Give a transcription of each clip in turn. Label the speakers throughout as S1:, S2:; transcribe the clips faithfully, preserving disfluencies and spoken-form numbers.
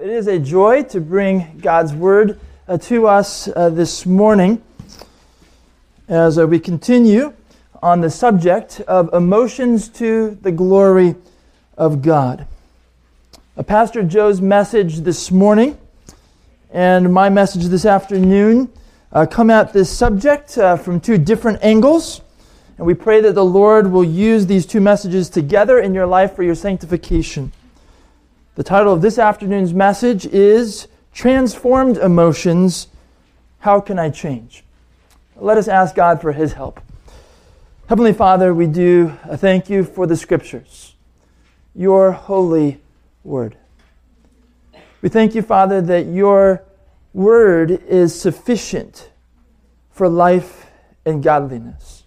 S1: It is a joy to bring God's Word uh, to us uh, this morning as uh, we continue on the subject of emotions to the glory of God. Uh, Pastor Joe's message this morning and my message this afternoon uh, come at this subject uh, from two different angles. And we pray that the Lord will use these two messages together in your life for your sanctification. The title of this afternoon's message is Transformed Emotions, How Can I Change? Let us ask God for His help. Heavenly Father, we do thank You for the Scriptures, Your holy Word. We thank You, Father, that Your Word is sufficient for life and godliness.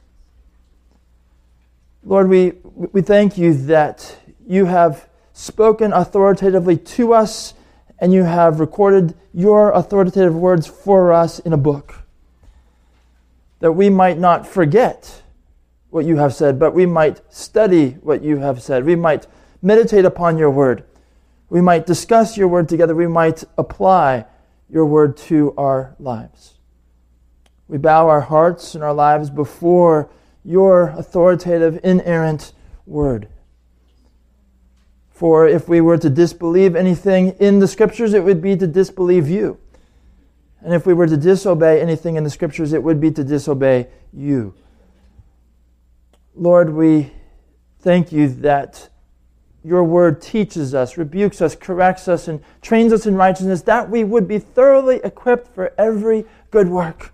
S1: Lord, we, we thank You that You have spoken authoritatively to us, and You have recorded Your authoritative words for us in a book, that we might not forget what You have said, but we might study what You have said. We might meditate upon Your word. We might discuss Your word together. We might apply Your word to our lives. We bow our hearts and our lives before Your authoritative, inerrant word. For if we were to disbelieve anything in the Scriptures, it would be to disbelieve You. And if we were to disobey anything in the Scriptures, it would be to disobey You. Lord, we thank You that Your word teaches us, rebukes us, corrects us, and trains us in righteousness, that we would be thoroughly equipped for every good work.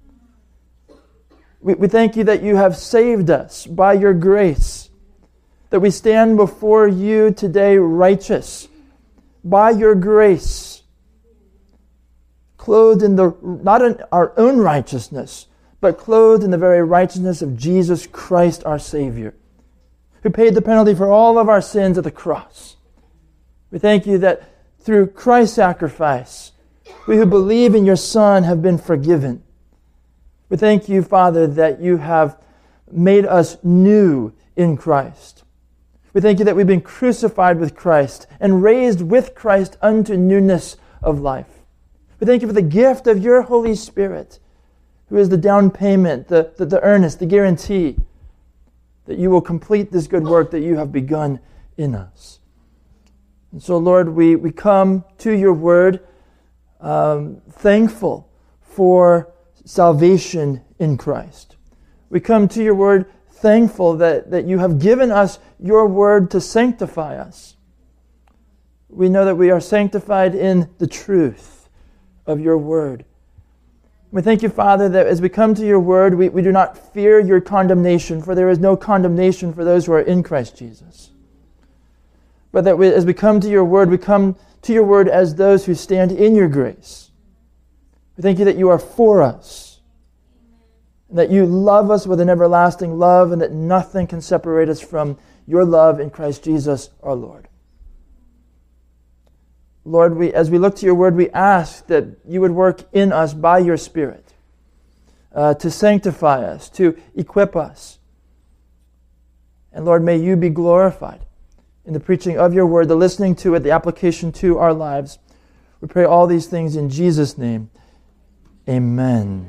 S1: We, we thank You that You have saved us by Your grace, that we stand before You today righteous by Your grace, clothed in the, not in our own righteousness, but clothed in the very righteousness of Jesus Christ our Savior, who paid the penalty for all of our sins at the cross. We thank You that through Christ's sacrifice, we who believe in Your Son have been forgiven. We thank You, Father, that You have made us new in Christ. We thank You that we've been crucified with Christ and raised with Christ unto newness of life. We thank You for the gift of Your Holy Spirit, who is the down payment, the, the, the earnest, the guarantee that You will complete this good work that You have begun in us. And so, Lord, we, we come to Your word um, thankful for salvation in Christ. We come to Your word thankful that, that You have given us Your word to sanctify us. We know that we are sanctified in the truth of Your word. We thank You, Father, that as we come to Your word, we, we do not fear Your condemnation, for there is no condemnation for those who are in Christ Jesus. But that we, as we come to Your word, we come to Your word as those who stand in Your grace. We thank You that You are for us, and that You love us with an everlasting love, and that nothing can separate us from Your love in Christ Jesus our Lord. Lord, we, as we look to Your word, we ask that You would work in us by Your Spirit uh, to sanctify us, to equip us. And Lord, may You be glorified in the preaching of Your word, the listening to it, the application to our lives. We pray all these things in Jesus' name. Amen.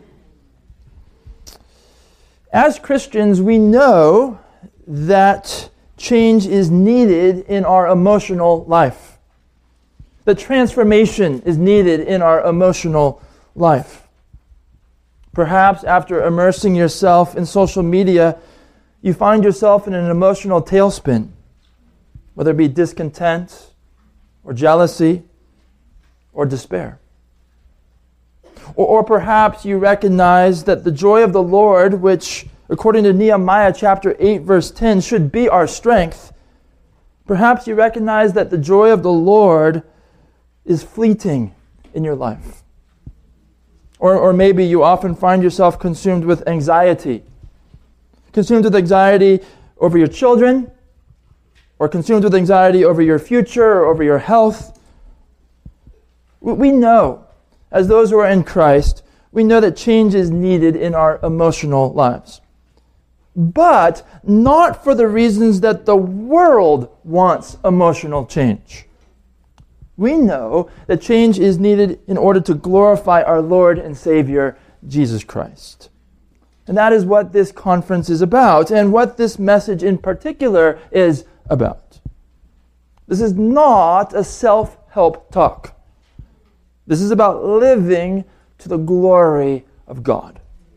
S1: As Christians, we know that change is needed in our emotional life. That transformation is needed in our emotional life. Perhaps after immersing yourself in social media, you find yourself in an emotional tailspin, whether it be discontent or jealousy or despair. Or, or perhaps you recognize that the joy of the Lord, which according to Nehemiah chapter eight verse ten should be our strength, perhaps you recognize that the joy of the Lord is fleeting in your life. Or, or maybe you often find yourself consumed with anxiety. Consumed with anxiety over your children, or consumed with anxiety over your future, or over your health. We know, as those who are in Christ, we know that change is needed in our emotional lives. But not for the reasons that the world wants emotional change. We know that change is needed in order to glorify our Lord and Savior, Jesus Christ. And that is what this conference is about, and what this message in particular is about. This is not a self-help talk. This is about living to the glory of God.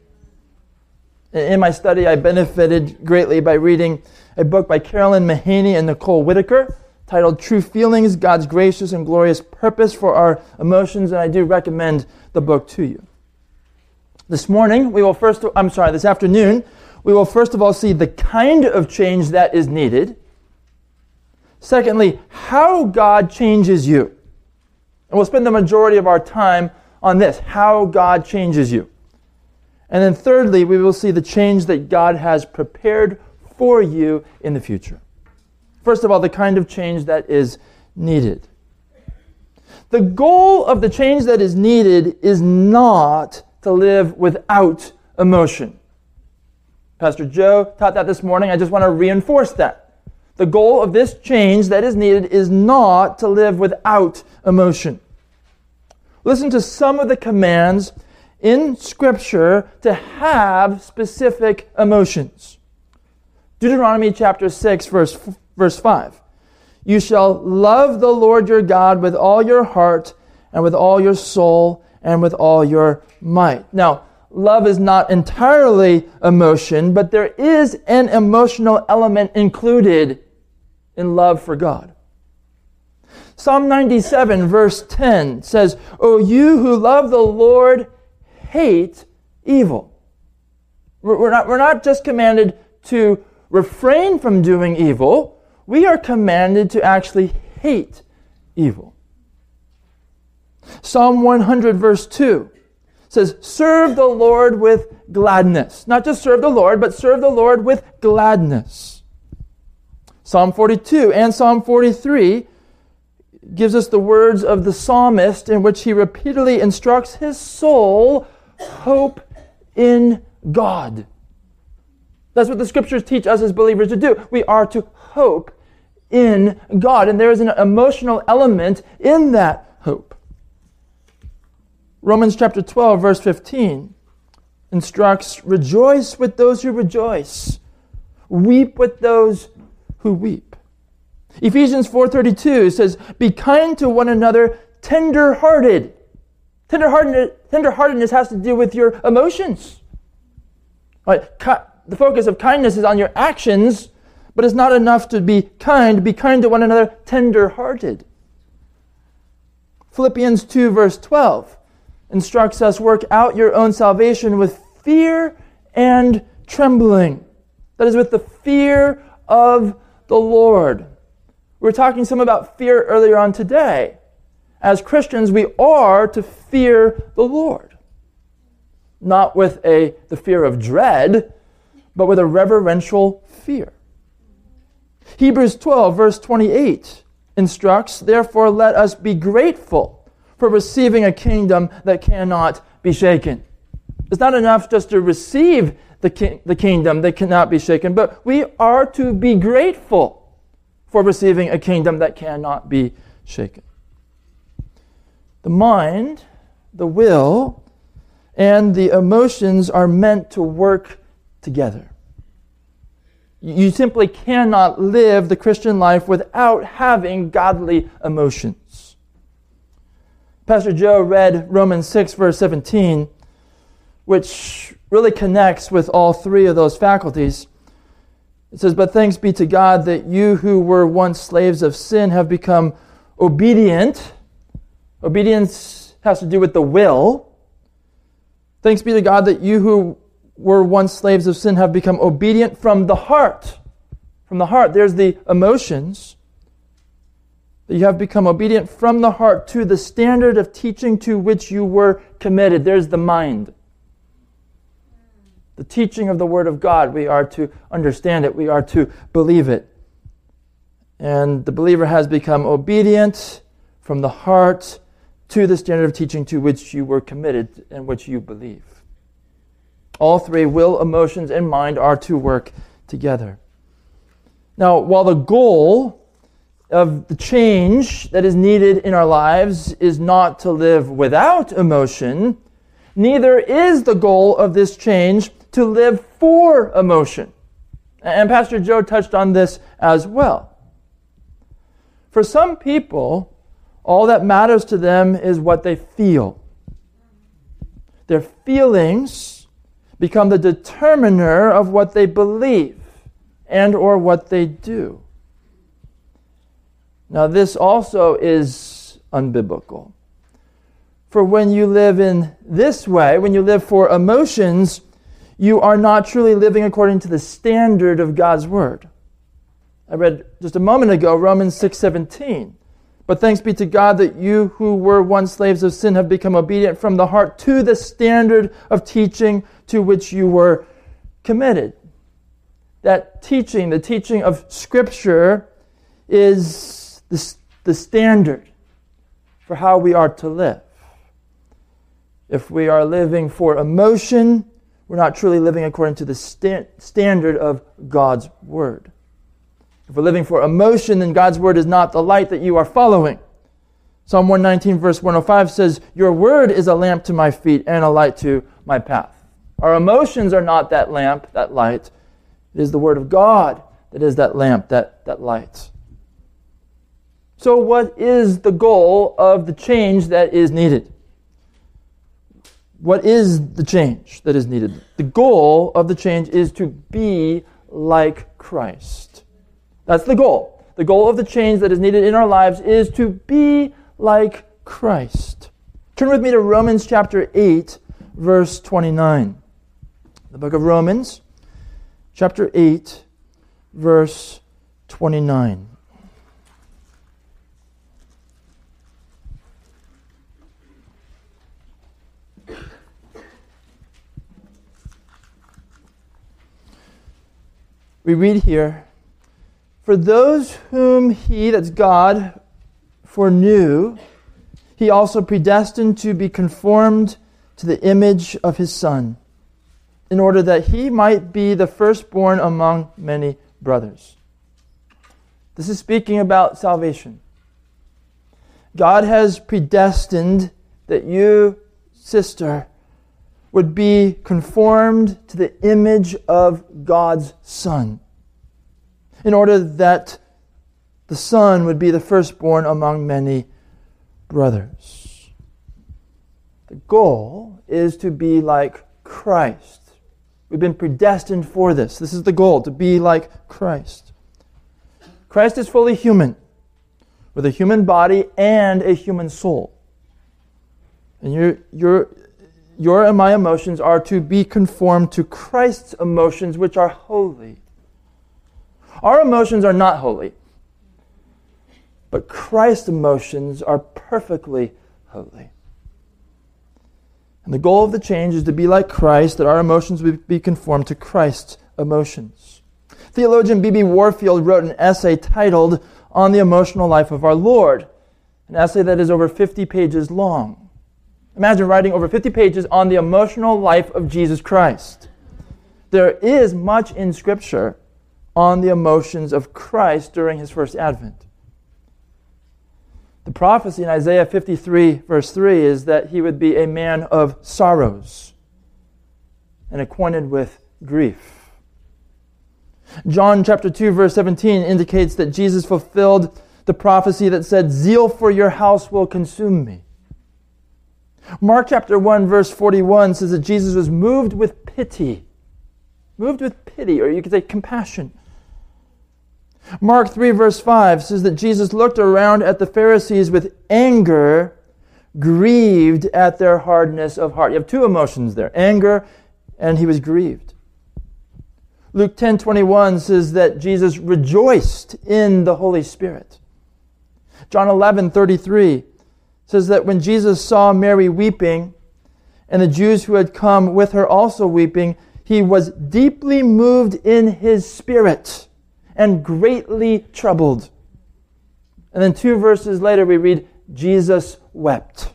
S1: In my study, I benefited greatly by reading a book by Carolyn Mahaney and Nicole Whitaker titled True Feelings, God's Gracious and Glorious Purpose for Our Emotions, and I do recommend the book to you. This morning, we will first, I'm sorry, this afternoon, we will first of all see the kind of change that is needed. Secondly, how God changes you. And we'll spend the majority of our time on this, how God changes you. And then thirdly, we will see the change that God has prepared for you in the future. First of all, the kind of change that is needed. The goal of the change that is needed is not to live without emotion. Pastor Joe taught that this morning. I just want to reinforce that. The goal of this change that is needed is not to live without emotion. Listen to some of the commands in Scripture to have specific emotions. Deuteronomy chapter six, verse, verse five. You shall love the Lord your God with all your heart and with all your soul and with all your might. Now, love is not entirely emotion, but there is an emotional element included in love for God. Psalm ninety-seven, verse ten says, O you who love the Lord, hate evil. We're not, we're not just commanded to refrain from doing evil. We are commanded to actually hate evil. Psalm one hundred, verse two says, serve the Lord with gladness. Not just serve the Lord, but serve the Lord with gladness. Psalm forty-two and Psalm forty-three gives us the words of the psalmist in which he repeatedly instructs his soul, hope in God. That's what the Scriptures teach us as believers to do. We are to hope in God, and there is an emotional element in that hope. Romans chapter twelve, verse fifteen instructs, rejoice with those who rejoice, weep with those who weep. Ephesians four thirty-two says, be kind to one another, tender-hearted. Tender-hearted, tender-heartedness has to do with your emotions. Right? The focus of kindness is on your actions, but it's not enough to be kind. Be kind to one another, tender-hearted. Philippians two, verse twelve instructs us, work out your own salvation with fear and trembling. That is, with the fear of the Lord. We were talking some about fear earlier on today. As Christians, we are to fear the Lord. Not with a the fear of dread, but with a reverential fear. Hebrews twelve, verse twenty-eight instructs, therefore let us be grateful for receiving a kingdom that cannot be shaken. It's not enough just to receive the, ki- the kingdom that cannot be shaken, but we are to be grateful for receiving a kingdom that cannot be shaken. The mind, the will, and the emotions are meant to work together. You simply cannot live the Christian life without having godly emotions. Pastor Joe read Romans six, verse seventeen, which really connects with all three of those faculties. It says, but thanks be to God that you who were once slaves of sin have become obedient. Obedience has to do with the will. Thanks be to God that you who were once slaves of sin have become obedient from the heart. From the heart, there's the emotions. That you have become obedient from the heart to the standard of teaching to which you were committed. There's the mind. The teaching of the Word of God, we are to understand it. We are to believe it. And the believer has become obedient from the heart to the standard of teaching to which you were committed and which you believe. All three, will, emotions, and mind, are to work together. Now, while the goal of the change that is needed in our lives is not to live without emotion. Neither is the goal of this change to live for emotion. And Pastor Joe touched on this as well. For some people, all that matters to them is what they feel. Their feelings become the determiner of what they believe and or what they do. Now, this also is unbiblical. For when you live in this way, when you live for emotions, you are not truly living according to the standard of God's Word. I read just a moment ago, Romans six seventeen. But thanks be to God that you who were once slaves of sin have become obedient from the heart to the standard of teaching to which you were committed. That teaching, the teaching of Scripture, is the, the standard for how we are to live. If we are living for emotion, we're not truly living according to the sta- standard of God's Word. If we're living for emotion, then God's Word is not the light that you are following. Psalm one nineteen verse one oh five says, "Your Word is a lamp to my feet and a light to my path." Our emotions are not that lamp, that light. It is the Word of God that is that lamp, that, that light. So what is the goal of the change that is needed? What is the change that is needed? The goal of the change is to be like Christ. That's the goal. The goal of the change that is needed in our lives is to be like Christ. Turn with me to Romans chapter eight, verse twenty-nine. The book of Romans, chapter eight, verse twenty-nine. We read here, "For those whom he," that's God, "foreknew, he also predestined to be conformed to the image of his Son, in order that he might be the firstborn among many brothers." This is speaking about salvation. God has predestined that you, sister, would be conformed to the image of God's Son, in order that the Son would be the firstborn among many brothers. The goal is to be like Christ. We've been predestined for this. This is the goal, to be like Christ. Christ is fully human, with a human body and a human soul. And your your your and my emotions are to be conformed to Christ's emotions, which are holy. Our emotions are not holy, but Christ's emotions are perfectly holy. And the goal of the change is to be like Christ, that our emotions would be conformed to Christ's emotions. Theologian B B Warfield wrote an essay titled "On the Emotional Life of Our Lord," an essay that is over fifty pages long. Imagine writing over fifty pages on the emotional life of Jesus Christ. There is much in Scripture on the emotions of Christ during his first advent. The prophecy in Isaiah fifty-three, verse three, is that he would be a man of sorrows and acquainted with grief. John chapter two, verse seventeen indicates that Jesus fulfilled the prophecy that said, "Zeal for your house will consume me." Mark chapter one, verse forty-one says that Jesus was moved with pity. Moved with pity, or you could say compassion. Mark three, verse five says that Jesus looked around at the Pharisees with anger, grieved at their hardness of heart. You have two emotions there, anger, and he was grieved. Luke ten twenty-one says that Jesus rejoiced in the Holy Spirit. John eleven thirty-three says that when Jesus saw Mary weeping, and the Jews who had come with her also weeping, he was deeply moved in his spirit and greatly troubled. And then two verses later we read, Jesus wept.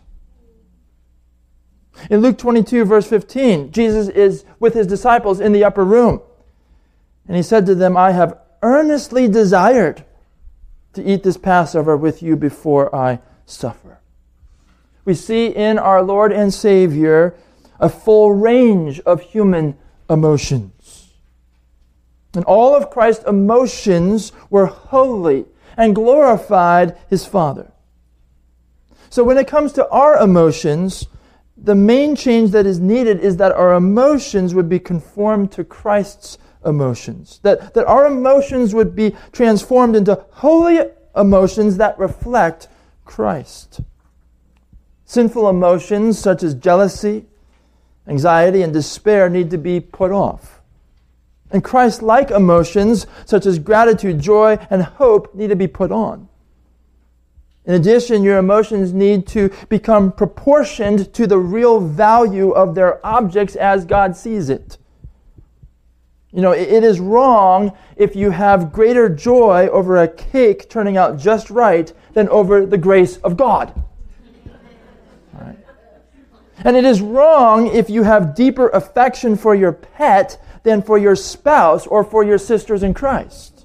S1: In Luke twenty-two, verse fifteen, Jesus is with his disciples in the upper room. And he said to them, "I have earnestly desired to eat this Passover with you before I suffer. We see in our Lord and Savior a full range of human emotions. And all of Christ's emotions were holy and glorified His Father. So when it comes to our emotions, the main change that is needed is that our emotions would be conformed to Christ's emotions. That, that our emotions would be transformed into holy emotions that reflect Christ. Sinful emotions such as jealousy, anxiety, and despair need to be put off. And Christ-like emotions such as gratitude, joy, and hope need to be put on. In addition, your emotions need to become proportioned to the real value of their objects as God sees it. You know, it is wrong if you have greater joy over a cake turning out just right than over the grace of God. All right. And it is wrong if you have deeper affection for your pet than for your spouse or for your sisters in Christ.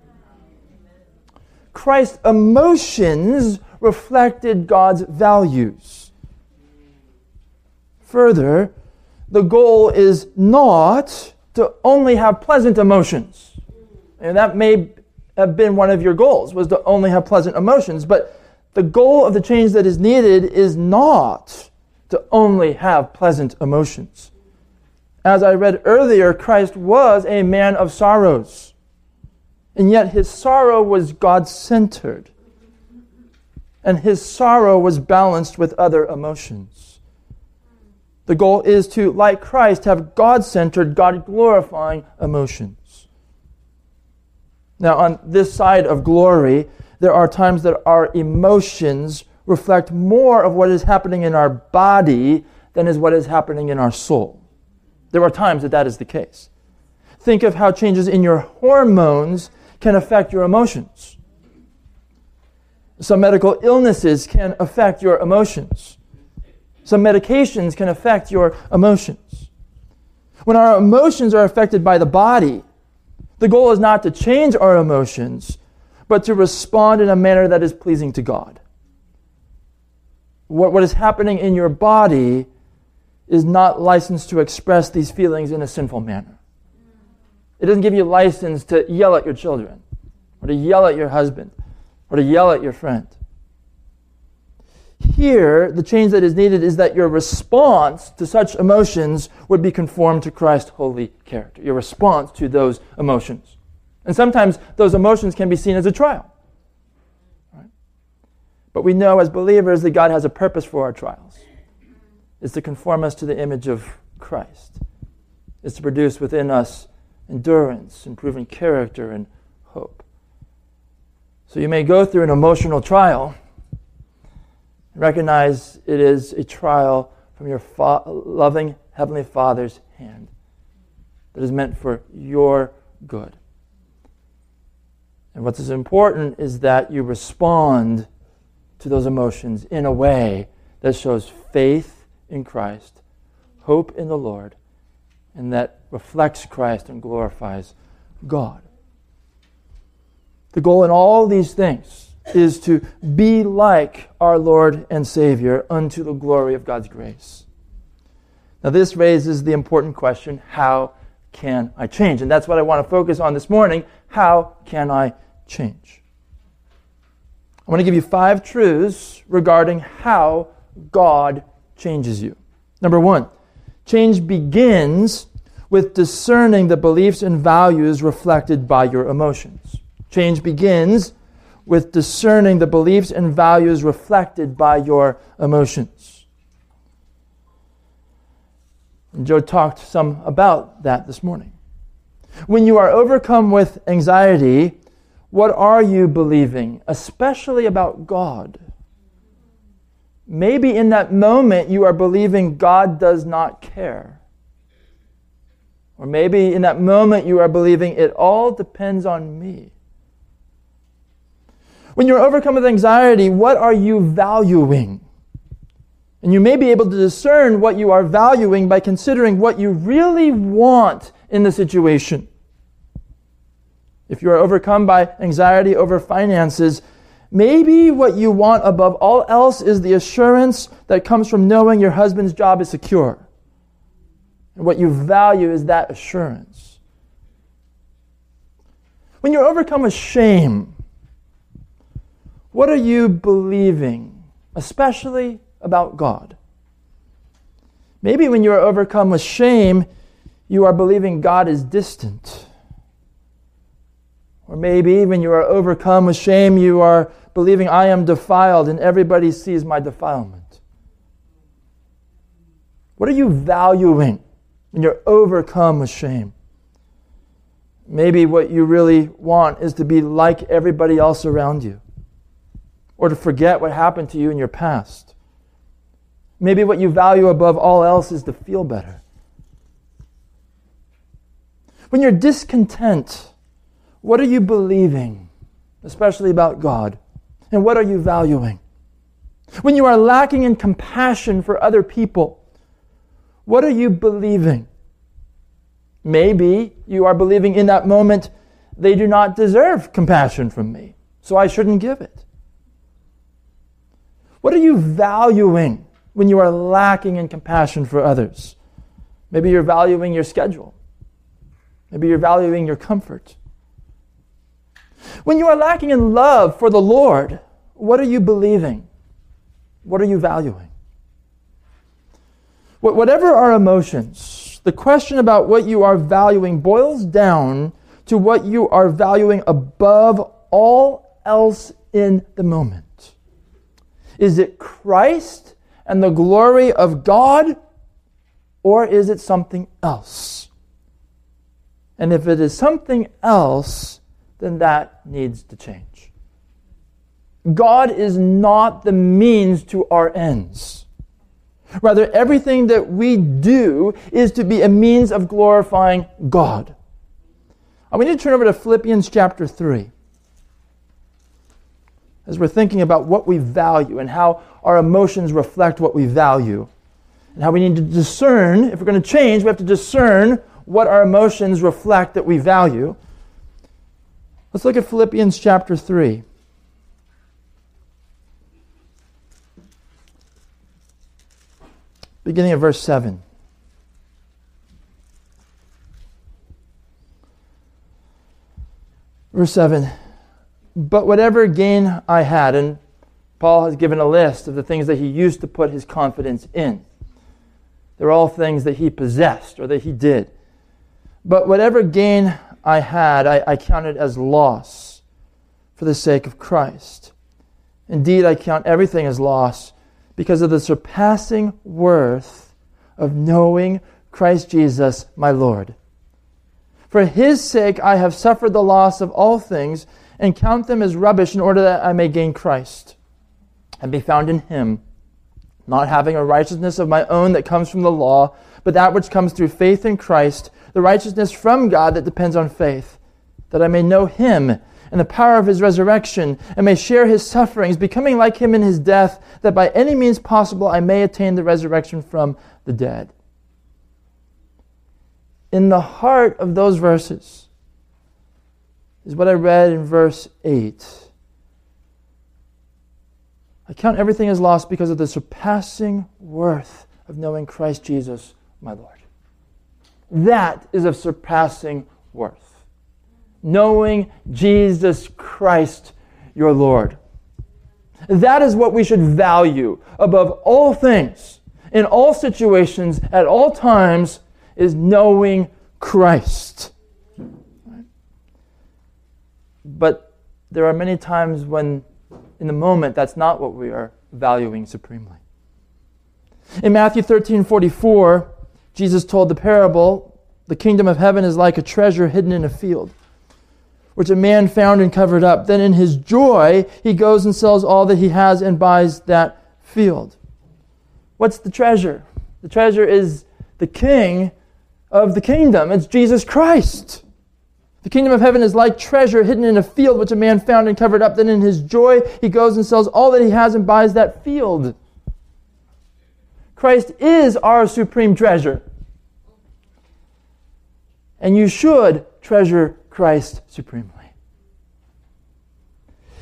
S1: Christ's emotions reflected God's values. Further, the goal is not to only have pleasant emotions. And that may have been one of your goals, was to only have pleasant emotions. But the goal of the change that is needed is not to only have pleasant emotions. As I read earlier, Christ was a man of sorrows. And yet His sorrow was God-centered. And His sorrow was balanced with other emotions. The goal is to, like Christ, have God-centered, God-glorifying emotions. Now, on this side of glory, there are times that our emotions reflect more of what is happening in our body than is what is happening in our soul. There are times that that is the case. Think of how changes in your hormones can affect your emotions. Some medical illnesses can affect your emotions. Some medications can affect your emotions. When our emotions are affected by the body, the goal is not to change our emotions, but to respond in a manner that is pleasing to God. What, what is happening in your body is not licensed to express these feelings in a sinful manner. It doesn't give you license to yell at your children, or to yell at your husband, or to yell at your friend. Here, the change that is needed is that your response to such emotions would be conformed to Christ's holy character. Your response to those emotions. And sometimes those emotions can be seen as a trial. Right? But we know as believers that God has a purpose for our trials. It's to conform us to the image of Christ. It's to produce within us endurance, improving character, and hope. So you may go through an emotional trial. Recognize it is a trial from your fa- loving Heavenly Father's hand that is meant for your good. And what is important is that you respond to those emotions in a way that shows faith in Christ, hope in the Lord, and that reflects Christ and glorifies God. The goal in all these things is to be like our Lord and Savior unto the glory of God's grace. Now this raises the important question, how can I change? And that's what I want to focus on this morning. How can I change? I want to give you five truths regarding how God changes you. Number one, change begins with discerning the beliefs and values reflected by your emotions. Change begins with discerning the beliefs and values reflected by your emotions. And Joe talked some about that this morning. When you are overcome with anxiety, what are you believing, especially about God? Maybe in that moment you are believing God does not care. Or maybe in that moment you are believing it all depends on me. When you're overcome with anxiety, what are you valuing? And you may be able to discern what you are valuing by considering what you really want in the situation. If you are overcome by anxiety over finances, maybe what you want above all else is the assurance that comes from knowing your husband's job is secure. And what you value is that assurance. When you're overcome with shame, what are you believing, especially about God? Maybe when you are overcome with shame, you are believing God is distant. Or maybe when you are overcome with shame, you are believing I am defiled and everybody sees my defilement. What are you valuing when you're overcome with shame? Maybe what you really want is to be like everybody else around you, or to forget what happened to you in your past. Maybe what you value above all else is to feel better. When you're discontent, what are you believing, especially about God? And what are you valuing? When you are lacking in compassion for other people, what are you believing? Maybe you are believing in that moment, they do not deserve compassion from me, so I shouldn't give it. What are you valuing when you are lacking in compassion for others? Maybe you're valuing your schedule. Maybe you're valuing your comfort. When you are lacking in love for the Lord, what are you believing? What are you valuing? Whatever our emotions, the question about what you are valuing boils down to what you are valuing above all else in the moment. Is it Christ and the glory of God, or is it something else? And if it is something else, then that needs to change. God is not the means to our ends. Rather, everything that we do is to be a means of glorifying God. I want you to turn over to Philippians chapter three. As we're thinking about what we value and how our emotions reflect what we value, and how we need to discern, if we're going to change, we have to discern what our emotions reflect that we value. Let's look at Philippians chapter three. Beginning of verse seven. Verse seven. But whatever gain I had, and Paul has given a list of the things that he used to put his confidence in. They're all things that he possessed or that he did. But whatever gain I had, I, I counted as loss for the sake of Christ. Indeed, I count everything as loss because of the surpassing worth of knowing Christ Jesus, my Lord. For his sake I have suffered the loss of all things and count them as rubbish in order that I may gain Christ and be found in him, not having a righteousness of my own that comes from the law, but that which comes through faith in Christ, the righteousness from God that depends on faith, that I may know him and the power of his resurrection, and may share his sufferings, becoming like him in his death, that by any means possible I may attain the resurrection from the dead. In the heart of those verses is what I read in verse eight. I count everything as lost because of the surpassing worth of knowing Christ Jesus, my Lord. That is of surpassing worth. Knowing Jesus Christ, your Lord. That is what we should value above all things, in all situations, at all times, is knowing Christ. But there are many times when, in the moment, that's not what we are valuing supremely. In Matthew thirteen forty-four, Jesus told the parable, the kingdom of heaven is like a treasure hidden in a field, which a man found and covered up. Then in his joy, he goes and sells all that he has and buys that field. What's the treasure? The treasure is the king of the kingdom. It's Jesus Christ. The kingdom of heaven is like treasure hidden in a field, which a man found and covered up. Then in his joy, he goes and sells all that he has and buys that field. Christ is our supreme treasure. And you should treasure Christ supremely.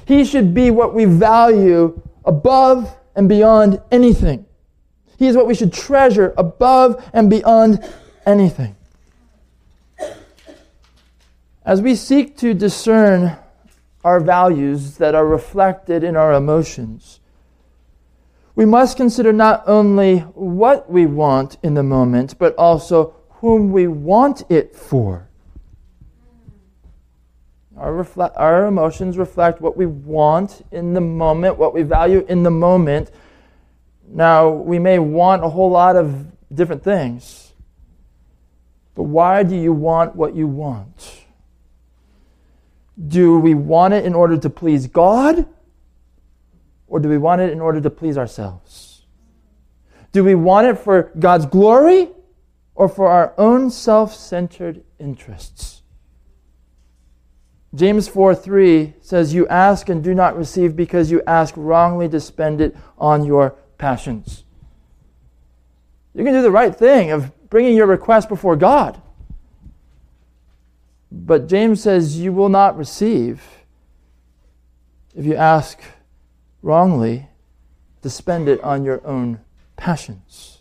S1: He should be what we value above and beyond anything. He is what we should treasure above and beyond anything. As we seek to discern our values that are reflected in our emotions, we must consider not only what we want in the moment, but also whom we want it for. Our, reflect, our emotions reflect what we want in the moment, what we value in the moment. Now, we may want a whole lot of different things, but why do you want what you want? Do we want it in order to please God? Or do we want it in order to please ourselves? Do we want it for God's glory or for our own self-centered interests? James four three says, "You ask and do not receive because you ask wrongly to spend it on your passions." You can do the right thing of bringing your request before God. But James says you will not receive if you ask wrongly to spend it on your own passions.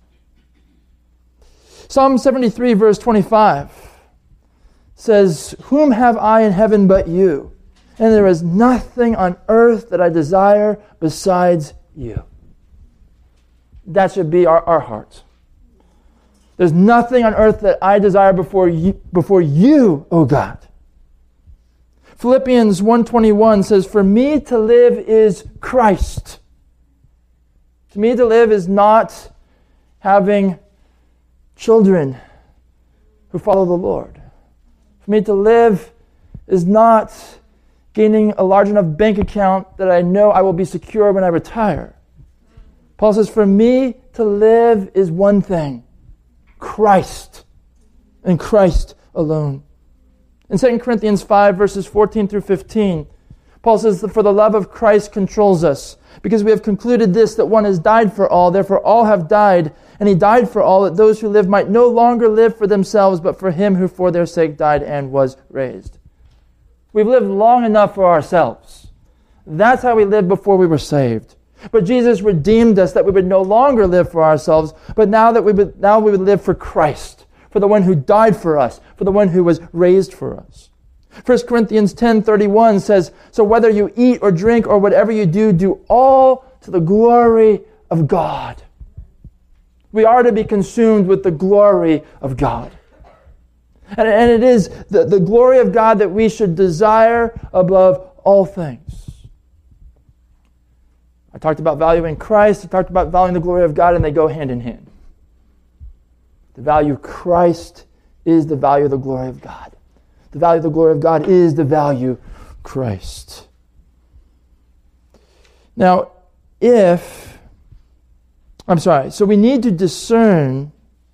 S1: Psalm seventy-three verse twenty-five says, "Whom have I in heaven but you? And there is nothing on earth that I desire besides you." That should be our, our heart. There's nothing on earth that I desire before you, before you, O God. Philippians one twenty-one says, "For me to live is Christ." To me to live is not having children who follow the Lord. For me to live is not gaining a large enough bank account that I know I will be secure when I retire. Paul says, for me to live is one thing: Christ, and Christ alone. In Second Corinthians five, verses fourteen through fifteen, Paul says that for the love of Christ controls us, because we have concluded this, that one has died for all, therefore all have died, and he died for all, that those who live might no longer live for themselves, but for him who for their sake died and was raised. We've lived long enough for ourselves. That's how we lived before we were saved. But Jesus redeemed us that we would no longer live for ourselves, but now that we would, now we would live for Christ, for the one who died for us, for the one who was raised for us. First Corinthians ten thirty-one says, "So whether you eat or drink or whatever you do, do all to the glory of God." We are to be consumed with the glory of God. And, and it is the, the glory of God that we should desire above all things. I talked about valuing Christ, I talked about valuing the glory of God, and they go hand in hand. The value of Christ is the value of the glory of God. The value of the glory of God is the value of Christ. Now, if, I'm sorry, so we need to discern,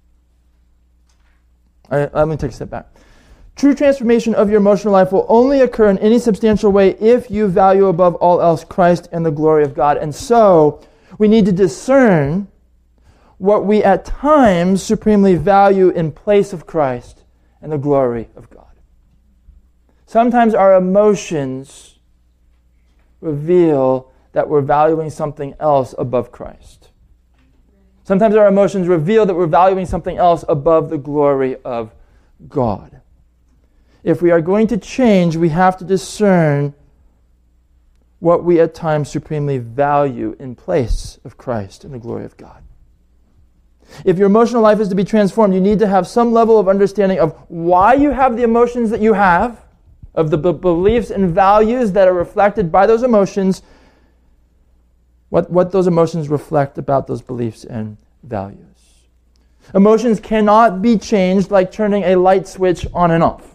S1: all right, let me take a step back. True transformation of your emotional life will only occur in any substantial way if you value above all else Christ and the glory of God. And so, we need to discern what we at times supremely value in place of Christ and the glory of God. Sometimes our emotions reveal that we're valuing something else above Christ. Sometimes our emotions reveal that we're valuing something else above the glory of God. If we are going to change, we have to discern what we at times supremely value in place of Christ and the glory of God. If your emotional life is to be transformed, you need to have some level of understanding of why you have the emotions that you have, of the b- beliefs and values that are reflected by those emotions, what, what those emotions reflect about those beliefs and values. Emotions cannot be changed like turning a light switch on and off.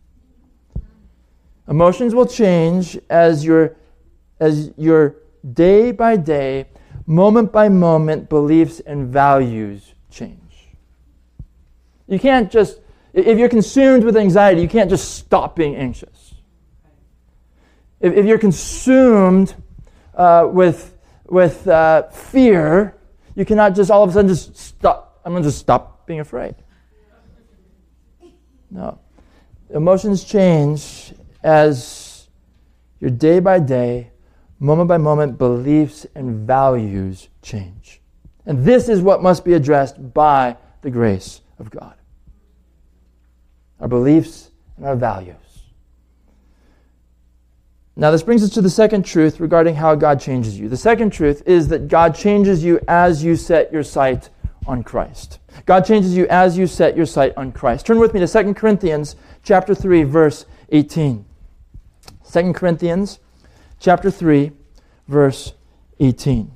S1: Emotions will change as your, as your day by day, moment by moment beliefs and values change. You can't just, if you're consumed with anxiety, you can't just stop being anxious. If, if you're consumed uh, with, with uh, fear, you cannot just all of a sudden just stop, I'm going to just stop being afraid. No. Emotions change as your day by day, moment by moment beliefs and values change. And this is what must be addressed by the grace of God. Our beliefs and our values. Now this brings us to the second truth regarding how God changes you. The second truth is that God changes you as you set your sight on Christ. God changes you as you set your sight on Christ. Turn with me to Second Corinthians chapter three, verse eighteen. Second Corinthians chapter three, verse eighteen.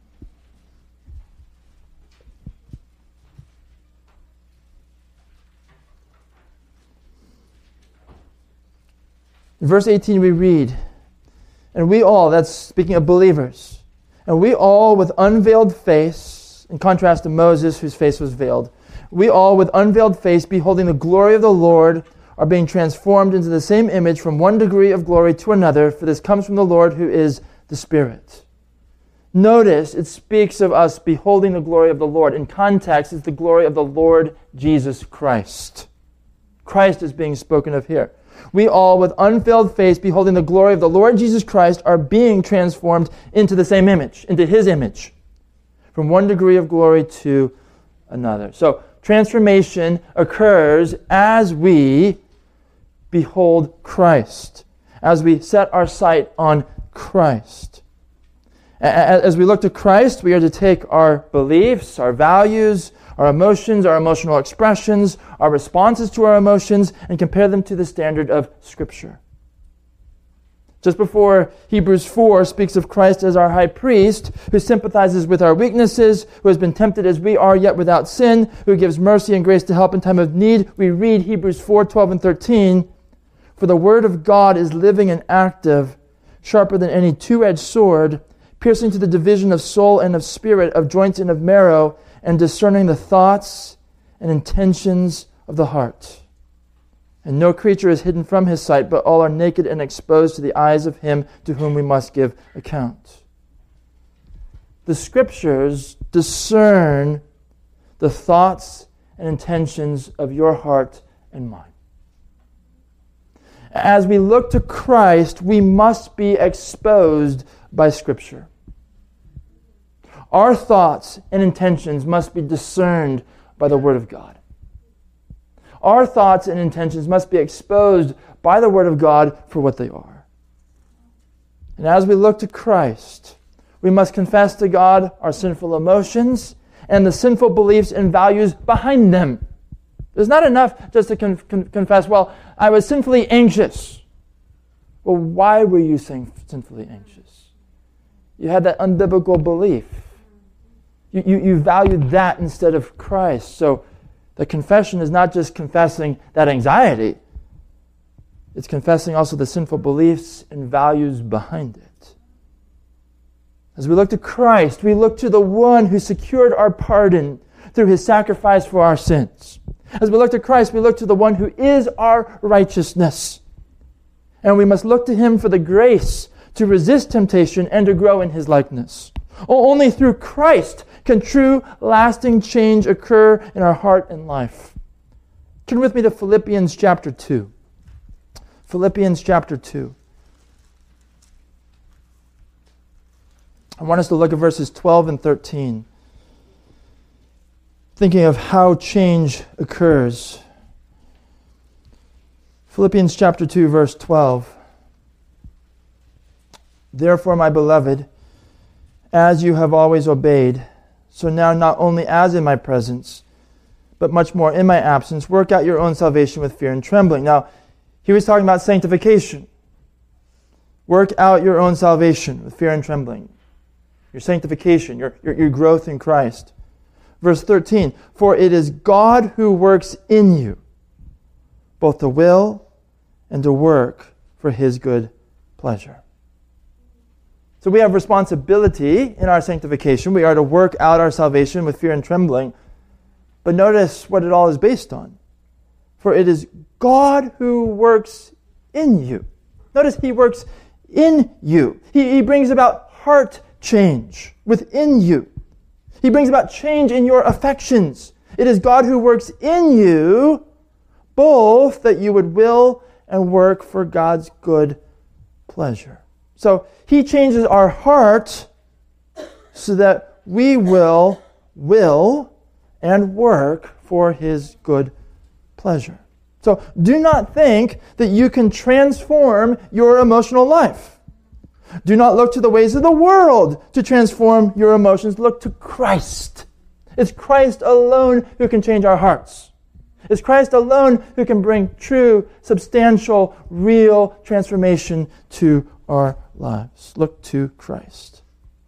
S1: In verse eighteen we read, and we all, that's speaking of believers, and we all with unveiled face, in contrast to Moses whose face was veiled, we all with unveiled face, beholding the glory of the Lord, are being transformed into the same image from one degree of glory to another, for this comes from the Lord who is the Spirit. Notice it speaks of us beholding the glory of the Lord. In context, it's the glory of the Lord Jesus Christ. Christ is being spoken of here. We all, with unveiled face, beholding the glory of the Lord Jesus Christ, are being transformed into the same image, into His image, from one degree of glory to another. So, transformation occurs as we behold Christ, as we set our sight on Christ. As we look to Christ, we are to take our beliefs, our values, our emotions, our emotional expressions, our responses to our emotions, and compare them to the standard of Scripture. Just before Hebrews four speaks of Christ as our high priest, who sympathizes with our weaknesses, who has been tempted as we are, yet without sin, who gives mercy and grace to help in time of need, we read Hebrews four, twelve and thirteen, for the word of God is living and active, sharper than any two-edged sword, piercing to the division of soul and of spirit, of joints and of marrow, and discerning the thoughts and intentions of the heart. And no creature is hidden from His sight, but all are naked and exposed to the eyes of Him to whom we must give account. The Scriptures discern the thoughts and intentions of your heart and mind. As we look to Christ, we must be exposed by Scripture. Our thoughts and intentions must be discerned by the Word of God. Our thoughts and intentions must be exposed by the Word of God for what they are. And as we look to Christ, we must confess to God our sinful emotions and the sinful beliefs and values behind them. It's not enough just to con- con- confess, well, I was sinfully anxious. Well, why were you sinfully anxious? You had that unbiblical belief. You, you, you valued that instead of Christ. So the confession is not just confessing that anxiety. It's confessing also the sinful beliefs and values behind it. As we look to Christ, we look to the one who secured our pardon through His sacrifice for our sins. As we look to Christ, we look to the one who is our righteousness. And we must look to Him for the grace to resist temptation and to grow in His likeness. Only through Christ can true, lasting change occur in our heart and life. Turn with me to Philippians chapter two. Philippians chapter two. I want us to look at verses twelve and thirteen. Thinking of how change occurs. Philippians chapter two, verse twelve. Therefore, my beloved, as you have always obeyed, so now not only as in my presence, but much more in my absence, work out your own salvation with fear and trembling. Now, he was talking about sanctification. Work out your own salvation with fear and trembling. Your sanctification, your, your, your growth in Christ. Verse thirteen, for it is God who works in you, both to will and to work for His good pleasure. So we have responsibility in our sanctification. We are to work out our salvation with fear and trembling. But notice what it all is based on. For it is God who works in you. Notice He works in you. He, he brings about heart change within you. He brings about change in your affections. It is God who works in you, both that you would will and work for God's good pleasure. So he changes our heart so that we will will and work for his good pleasure. So do not think that you can transform your emotional life. Do not look to the ways of the world to transform your emotions. Look to Christ. It's Christ alone who can change our hearts. It's Christ alone who can bring true, substantial, real transformation to our lives. Look to Christ.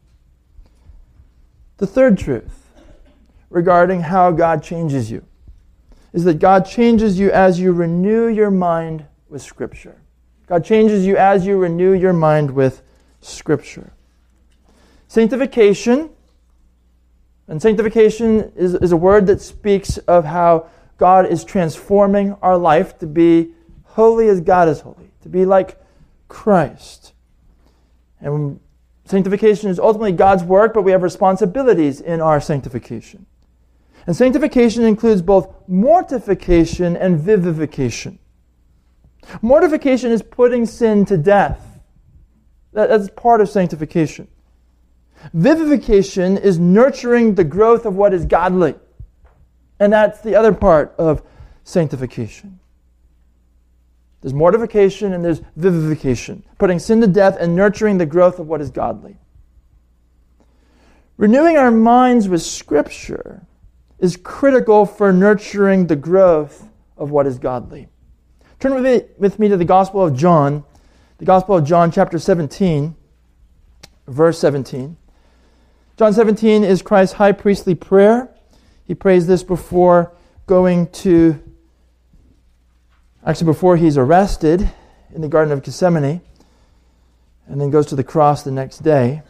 S1: The third truth regarding how God changes you is that God changes you as you renew your mind with Scripture. God changes you as you renew your mind with Scripture. Sanctification, and sanctification is, is a word that speaks of how God is transforming our life to be holy as God is holy, to be like Christ. And sanctification is ultimately God's work, but we have responsibilities in our sanctification. And sanctification includes both mortification and vivification. Mortification is putting sin to death. That, that's part of sanctification. Vivification is nurturing the growth of what is godly. And that's the other part of sanctification. There's mortification and there's vivification, putting sin to death and nurturing the growth of what is godly. Renewing our minds with Scripture is critical for nurturing the growth of what is godly. Turn with me, with me to the Gospel of John, the Gospel of John, chapter seventeen, verse seventeen. John seventeen is Christ's high priestly prayer. He prays this before going to, actually before he's arrested in the Garden of Gethsemane, and then goes to the cross the next day.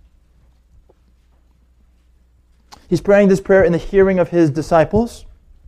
S1: He's praying this prayer in the hearing of his disciples.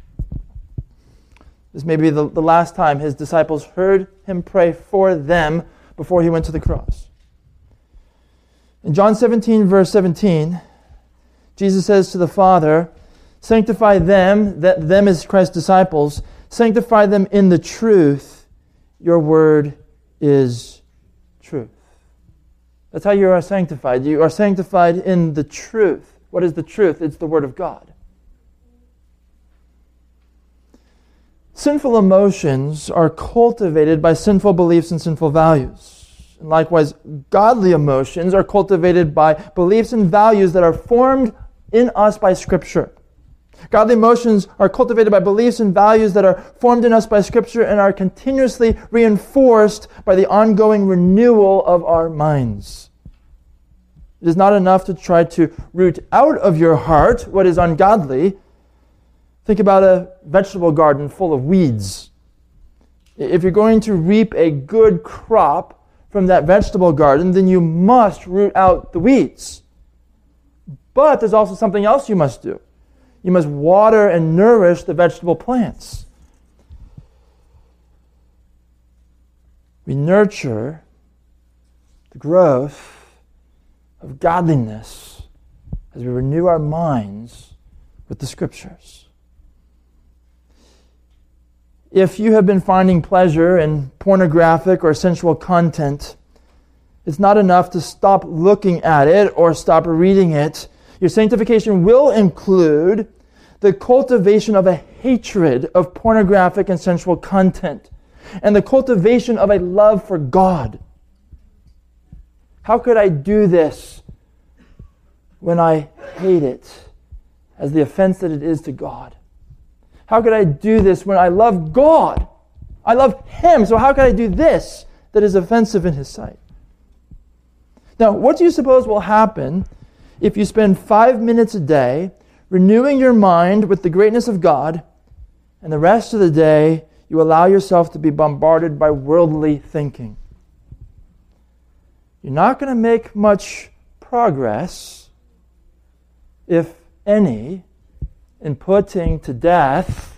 S1: This may be the, the last time his disciples heard him pray for them before he went to the cross. In John seventeen, verse seventeen, Jesus says to the Father, sanctify them, that them is Christ's disciples, sanctify them in the truth. Your word is truth. That's how you are sanctified. You are sanctified in the truth. What is the truth? It's the Word of God. Sinful emotions are cultivated by sinful beliefs and sinful values. And likewise, godly emotions are cultivated by beliefs and values that are formed in us by Scripture. Godly emotions are cultivated by beliefs and values that are formed in us by Scripture and are continuously reinforced by the ongoing renewal of our minds. It is not enough to try to root out of your heart what is ungodly. Think about a vegetable garden full of weeds. If you're going to reap a good crop from that vegetable garden, then you must root out the weeds. But there's also something else you must do. You must water and nourish the vegetable plants. We nurture the growth of godliness as we renew our minds with the Scriptures. If you have been finding pleasure in pornographic or sensual content, it's not enough to stop looking at it or stop reading it. Your sanctification will include the cultivation of a hatred of pornographic and sensual content and the cultivation of a love for God. How could I do this when I hate it as the offense that it is to God? How could I do this when I love God? I love Him, so how could I do this that is offensive in His sight? Now, what do you suppose will happen if you spend five minutes a day renewing your mind with the greatness of God, and the rest of the day you allow yourself to be bombarded by worldly thinking? You're not going to make much progress, if any, in putting to death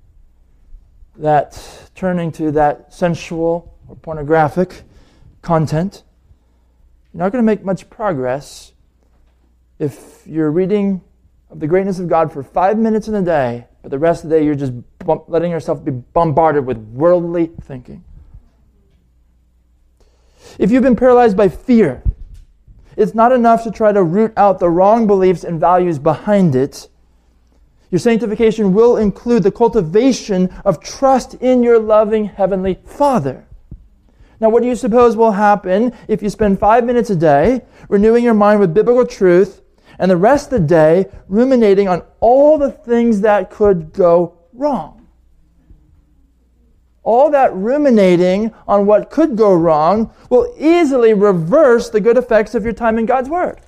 S1: that, turning to that sensual or pornographic content. You're not going to make much progress if you're reading of the greatness of God for five minutes in a day, but the rest of the day you're just bump, letting yourself be bombarded with worldly thinking. If you've been paralyzed by fear, it's not enough to try to root out the wrong beliefs and values behind it. Your sanctification will include the cultivation of trust in your loving Heavenly Father. Now, what do you suppose will happen if you spend five minutes a day renewing your mind with biblical truth and the rest of the day ruminating on all the things that could go wrong? All that ruminating on what could go wrong will easily reverse the good effects of your time in God's Word.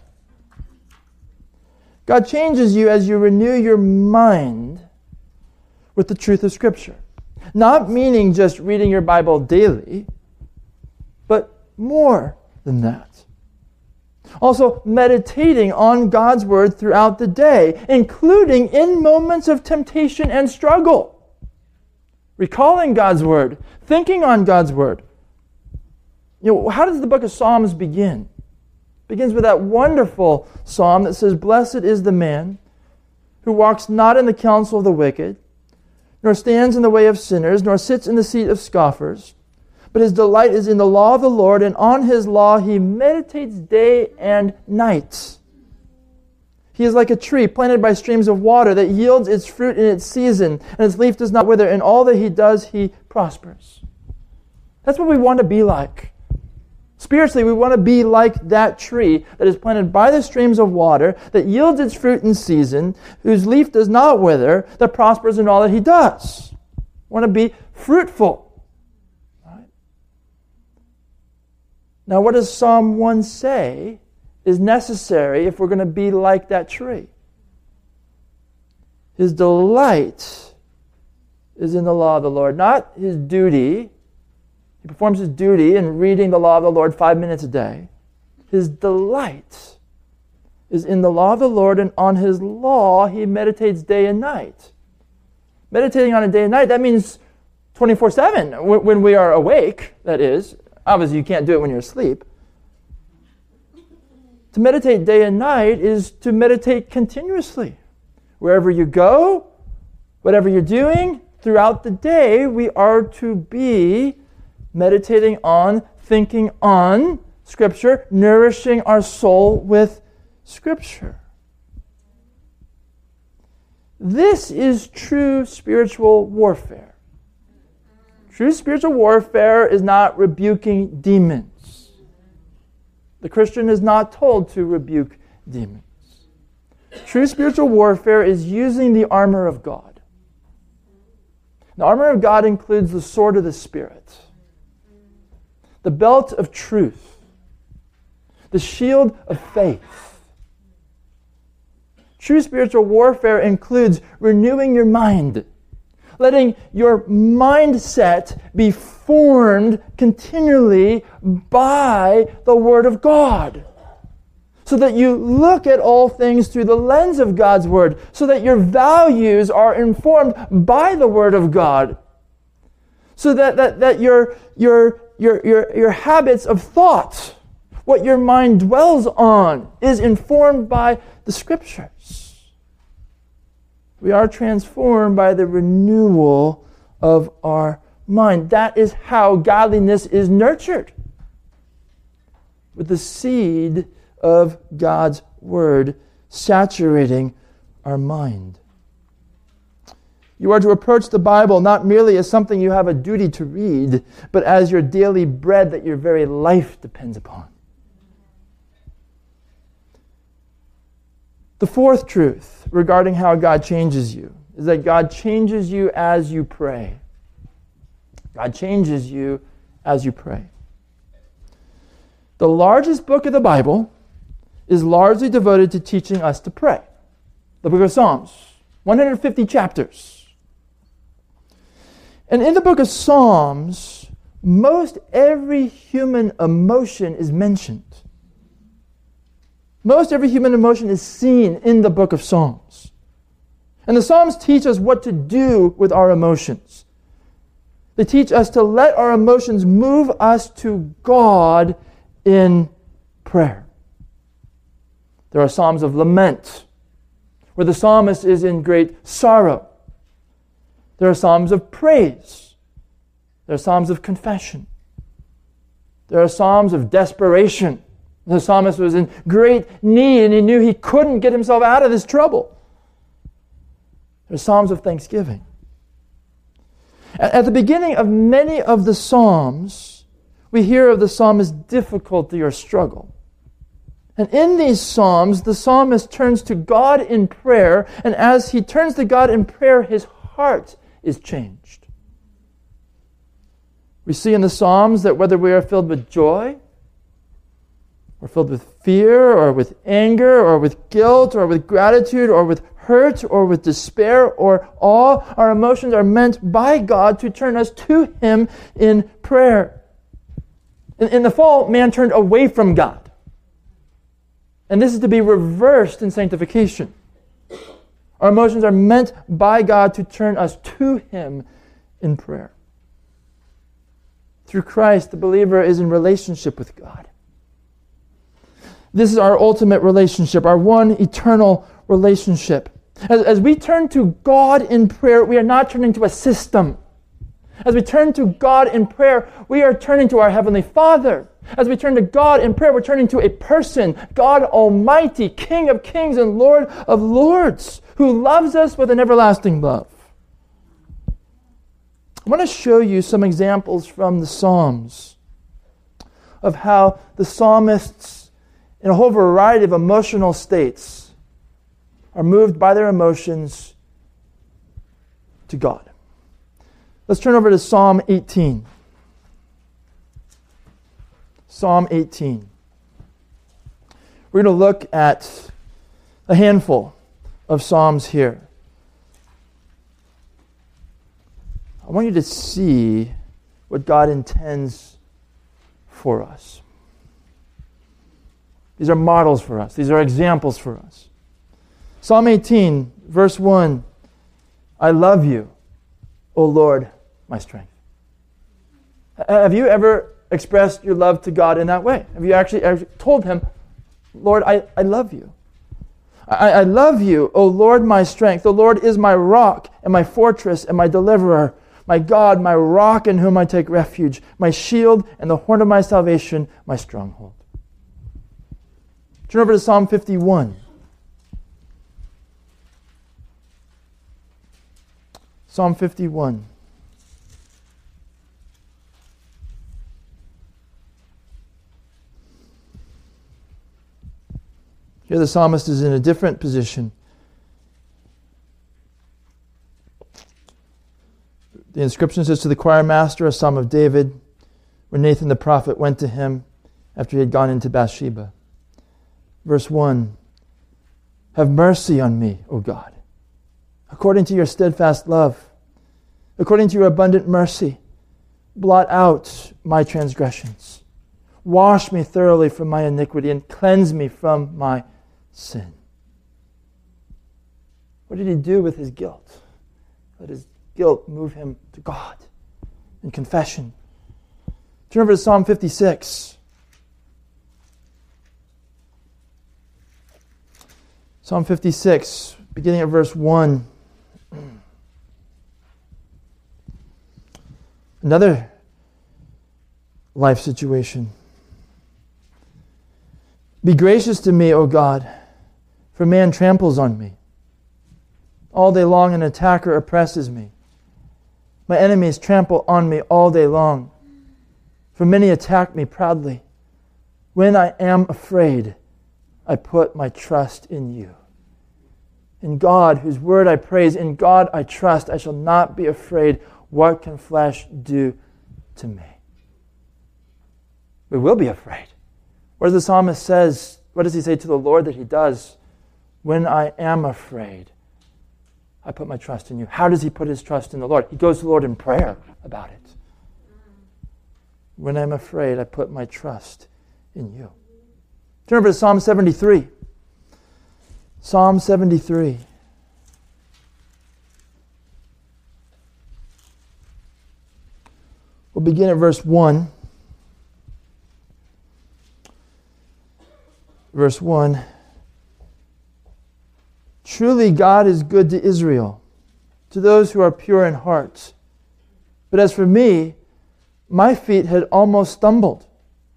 S1: God changes you as you renew your mind with the truth of Scripture. Not meaning just reading your Bible daily, but more than that. Also, meditating on God's Word throughout the day, including in moments of temptation and struggle. Recalling God's Word, thinking on God's Word. You know, how does the book of Psalms begin? It begins with that wonderful psalm that says, "Blessed is the man who walks not in the counsel of the wicked, nor stands in the way of sinners, nor sits in the seat of scoffers. But his delight is in the law of the Lord, and on his law he meditates day and night. He is like a tree planted by streams of water that yields its fruit in its season, and its leaf does not wither. In all that he does, he prospers." That's what we want to be like. Spiritually, we want to be like that tree that is planted by the streams of water, that yields its fruit in season, whose leaf does not wither, that prospers in all that he does. We want to be fruitful. Right? Now, what does Psalm one say is necessary if we're going to be like that tree? His delight is in the law of the Lord, not his duty. He performs his duty in reading the law of the Lord five minutes a day. His delight is in the law of the Lord, and on his law he meditates day and night. Meditating on it day and night, that means twenty-four seven, when we are awake, that is. Obviously, you can't do it when you're asleep. To meditate day and night is to meditate continuously. Wherever you go, whatever you're doing, throughout the day, we are to be meditating on, thinking on Scripture, nourishing our soul with Scripture. This is true spiritual warfare. True spiritual warfare is not rebuking demons. The Christian is not told to rebuke demons. True spiritual warfare is using the armor of God. The armor of God includes the sword of the Spirit, the belt of truth, the shield of faith. True spiritual warfare includes renewing your mind, letting your mindset be formed continually by the Word of God, so that you look at all things through the lens of God's Word, so that your values are informed by the Word of God, so that, that, that your, your, your, your, your habits of thought, what your mind dwells on, is informed by the Scriptures. We are transformed by the renewal of our mind. That is how godliness is nurtured, with the seed of God's Word saturating our mind. You are to approach the Bible not merely as something you have a duty to read, but as your daily bread that your very life depends upon. The fourth truth regarding how God changes you is that God changes you as you pray. God changes you as you pray. The largest book of the Bible is largely devoted to teaching us to pray. The book of Psalms, one hundred fifty chapters. And in the book of Psalms, most every human emotion is mentioned. Most every human emotion is seen in the book of Psalms. And the Psalms teach us what to do with our emotions. They teach us to let our emotions move us to God in prayer. There are Psalms of lament, where the psalmist is in great sorrow. There are Psalms of praise. There are Psalms of confession. There are psalms of desperation. The psalmist was in great need and he knew he couldn't get himself out of this trouble. There are psalms of thanksgiving. At the beginning of many of the psalms, we hear of the psalmist's difficulty or struggle. And in these psalms, the psalmist turns to God in prayer, and as he turns to God in prayer, his heart is changed. We see in the psalms that whether we are filled with joy, or filled with fear, or with anger, or with guilt, or with gratitude, or with hurt, or with despair, or awe, our emotions are meant by God to turn us to Him in prayer. In, in the fall, man turned away from God. And this is to be reversed in sanctification. Our emotions are meant by God to turn us to Him in prayer. Through Christ, the believer is in relationship with God. This is our ultimate relationship, our one eternal relationship. As, as we turn to God in prayer, we are not turning to a system. As we turn to God in prayer, we are turning to our Heavenly Father. As we turn to God in prayer, we're turning to a person, God Almighty, King of kings and Lord of lords, who loves us with an everlasting love. I want to show you some examples from the Psalms of how the psalmists, in a whole variety of emotional states, are moved by their emotions to God. Let's turn over to Psalm eighteen. Psalm eighteen. We're going to look at a handful of Psalms here. I want you to see what God intends for us. These are models for us. These are examples for us. Psalm eighteen, verse one. I love you, O Lord, my strength. Have you ever expressed your love to God in that way? Have you actually, actually told Him, Lord, I, I love you. I, I love you, O Lord, my strength. The Lord is my rock and my fortress and my deliverer, my God, my rock in whom I take refuge, my shield and the horn of my salvation, my stronghold. Turn over to Psalm fifty-one. Psalm fifty-one. Here the psalmist is in a different position. The inscription says, to the choir master, a psalm of David, when Nathan the prophet went to him after he had gone into Bathsheba. Verse one, have mercy on me, O God, according to your steadfast love, according to your abundant mercy, blot out my transgressions. Wash me thoroughly from my iniquity and cleanse me from my sin. What did he do with his guilt? Let his guilt move him to God in confession. Turn over to Psalm fifty-six. Psalm fifty-six, beginning at verse one. Another life situation. Be gracious to me, O God, for man tramples on me. All day long an attacker oppresses me. My enemies trample on me all day long, for many attack me proudly. When I am afraid, I put my trust in you. In God, whose word I praise, in God I trust. I shall not be afraid. What can flesh do to me? We will be afraid. What does the psalmist says? What does he say to the Lord that he does? When I am afraid, I put my trust in you. How does he put his trust in the Lord? He goes to the Lord in prayer about it. When I'm afraid, I put my trust in you. Turn over to Psalm seventy-three. Psalm seventy-three. We'll begin at verse one. Verse one. Truly God is good to Israel, to those who are pure in heart. But as for me, my feet had almost stumbled,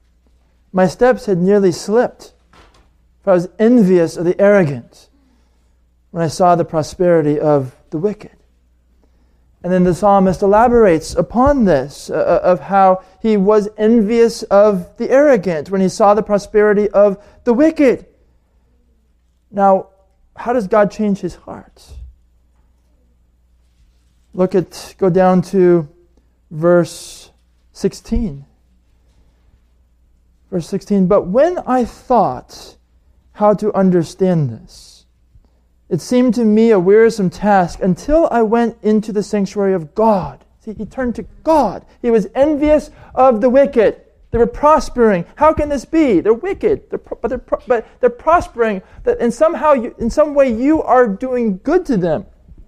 S1: My steps had nearly slipped, for I was envious of the arrogant when I saw the prosperity of the wicked. And then the psalmist elaborates upon this, uh, of how he was envious of the arrogant when he saw the prosperity of the wicked. Now, how does God change his heart? Look at, go down to verse sixteen. Verse sixteen, but when I thought how to understand this, it seemed to me a wearisome task until I went into the sanctuary of God. See, he turned to God. He was envious of the wicked. They were prospering. How can this be? They're wicked, they're, but, they're, but they're prospering. That in somehow, you, in some way, you are doing good to them.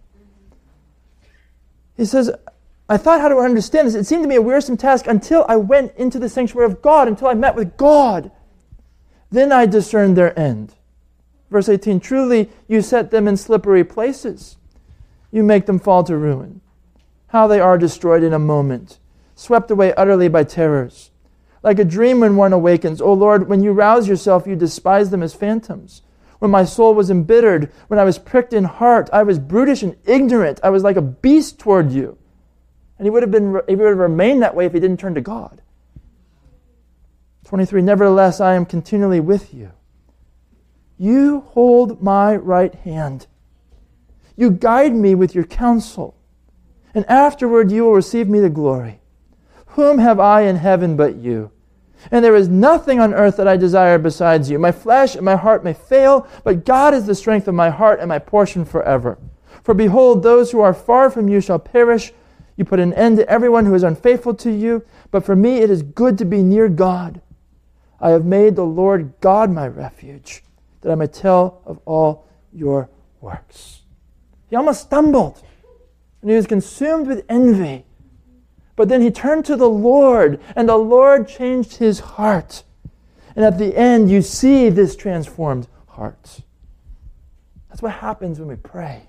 S1: He says, I thought how to understand this. It seemed to me a wearisome task until I went into the sanctuary of God, until I met with God. Then I discerned their end. Verse eighteen, truly you set them in slippery places. You make them fall to ruin. How they are destroyed in a moment, swept away utterly by terrors. Like a dream when one awakens. O Lord, when you rouse yourself, you despise them as phantoms. When my soul was embittered, when I was pricked in heart, I was brutish and ignorant. I was like a beast toward you. And he would have been, he would have remained that way if he didn't turn to God. twenty-three, nevertheless, I am continually with you. You hold my right hand. You guide me with your counsel. And afterward you will receive me to glory. Whom have I in heaven but you? And there is nothing on earth that I desire besides you. My flesh and my heart may fail, but God is the strength of my heart and my portion forever. For behold, those who are far from you shall perish. You put an end to everyone who is unfaithful to you. But for me it is good to be near God. I have made the Lord God my refuge, that I may tell of all your works. He almost stumbled, and he was consumed with envy. But then he turned to the Lord, and the Lord changed his heart. And at the end, you see this transformed heart. That's what happens when we pray.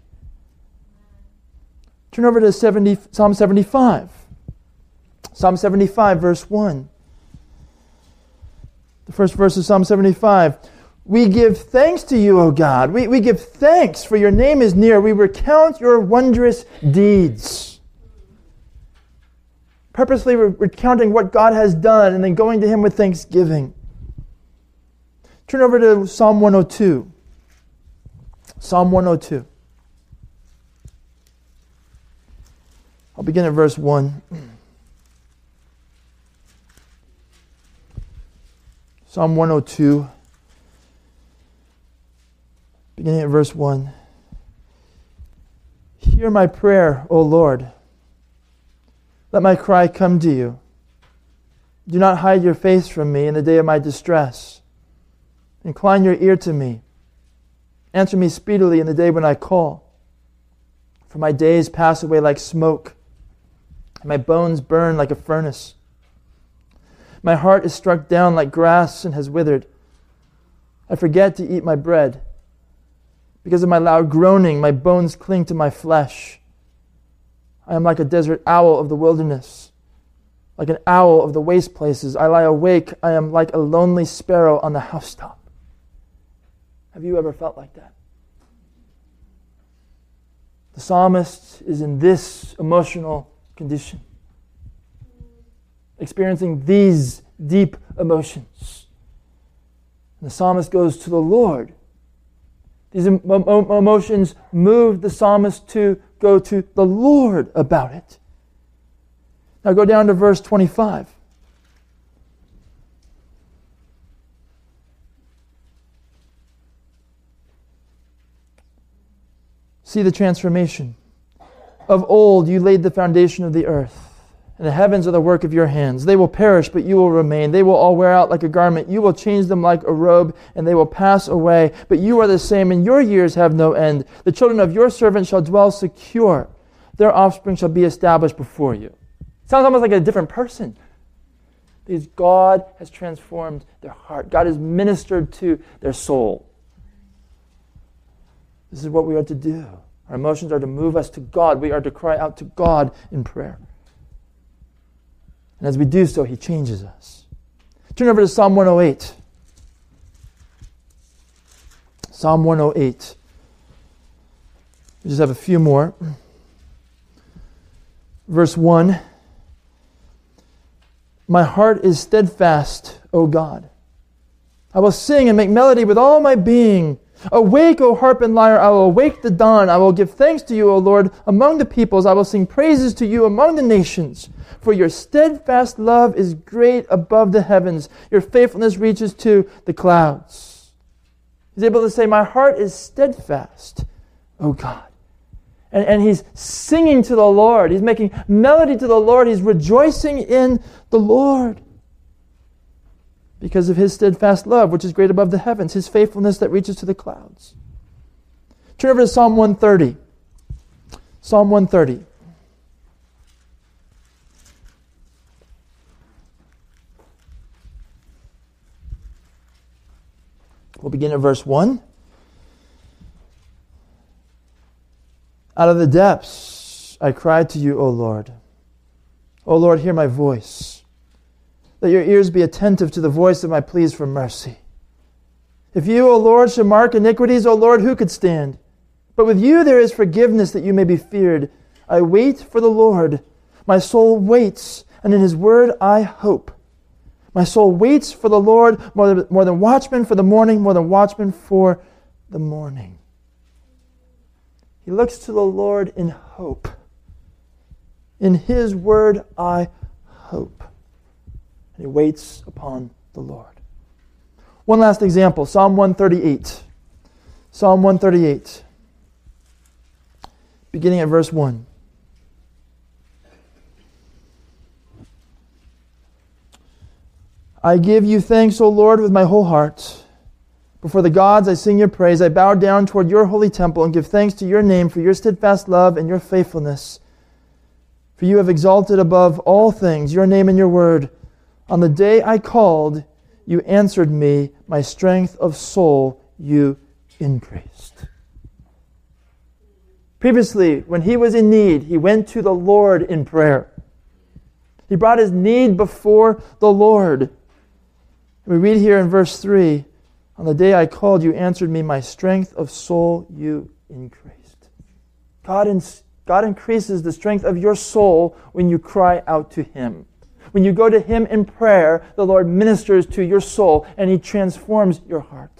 S1: Turn over to seventy, Psalm seventy-five. Psalm seventy-five, verse one. The first verse of Psalm seventy-five. We give thanks to you, O God. We, we give thanks, for your name is near. We recount your wondrous deeds. Purposely recounting what God has done and then going to him with thanksgiving. Turn over to Psalm one oh two. Psalm one oh two. I'll begin at verse one. Psalm one oh two. Beginning at verse one. Hear my prayer, O Lord. Let my cry come to you. Do not hide your face from me in the day of my distress. Incline your ear to me. Answer me speedily in the day when I call. For my days pass away like smoke, and my bones burn like a furnace. My heart is struck down like grass and has withered. I forget to eat my bread. Because of my loud groaning, my bones cling to my flesh. I am like a desert owl of the wilderness, like an owl of the waste places. I lie awake. I am like a lonely sparrow on the housetop. Have you ever felt like that? The psalmist is in this emotional condition, experiencing these deep emotions. And the psalmist goes to the Lord. These emotions move the psalmist to go to the Lord about it. Now go down to verse twenty-five. See the transformation. Of old you laid the foundation of the earth, and the heavens are the work of your hands. They will perish, but you will remain. They will all wear out like a garment. You will change them like a robe, and they will pass away. But you are the same, and your years have no end. The children of your servants shall dwell secure. Their offspring shall be established before you. Sounds almost like a different person. Because God has transformed their heart. God has ministered to their soul. This is what we are to do. Our emotions are to move us to God. We are to cry out to God in prayer. And as we do so, he changes us. Turn over to Psalm one oh eight. Psalm one oh eight. We just have a few more. Verse one. My heart is steadfast, O God. I will sing and make melody with all my being. Awake, O harp and lyre, I will awake the dawn. I will give thanks to you, O Lord, among the peoples. I will sing praises to you among the nations. For your steadfast love is great above the heavens. Your faithfulness reaches to the clouds. He's able to say, my heart is steadfast, O God. And, and he's singing to the Lord. He's making melody to the Lord. He's rejoicing in the Lord because of his steadfast love, which is great above the heavens, his faithfulness that reaches to the clouds. Turn over to Psalm one thirty. Psalm one thirty. We'll begin at verse one. Out of the depths I cried to you, O Lord. O Lord, hear my voice. Let your ears be attentive to the voice of my pleas for mercy. If you, O Lord, should mark iniquities, O Lord, who could stand? But with you there is forgiveness that you may be feared. I wait for the Lord. My soul waits, and in his word I hope. My soul waits for the Lord more than, more than watchmen for the morning, more than watchmen for the morning. He looks to the Lord in hope. In his word I hope. And he waits upon the Lord. One last example, Psalm one thirty-eight. Psalm one thirty-eight. Beginning at verse one. I give you thanks, O Lord, with my whole heart. Before the gods I sing your praise. I bow down toward your holy temple and give thanks to your name for your steadfast love and your faithfulness. For you have exalted above all things your name and your word. On the day I called, you answered me. My strength of soul you increased. Previously, when he was in need, he went to the Lord in prayer. He brought his need before the Lord. We read here in verse three, on the day I called, you answered me. My strength of soul you increased. God, in, God increases the strength of your soul when you cry out to him. When you go to him in prayer, the Lord ministers to your soul and he transforms your heart.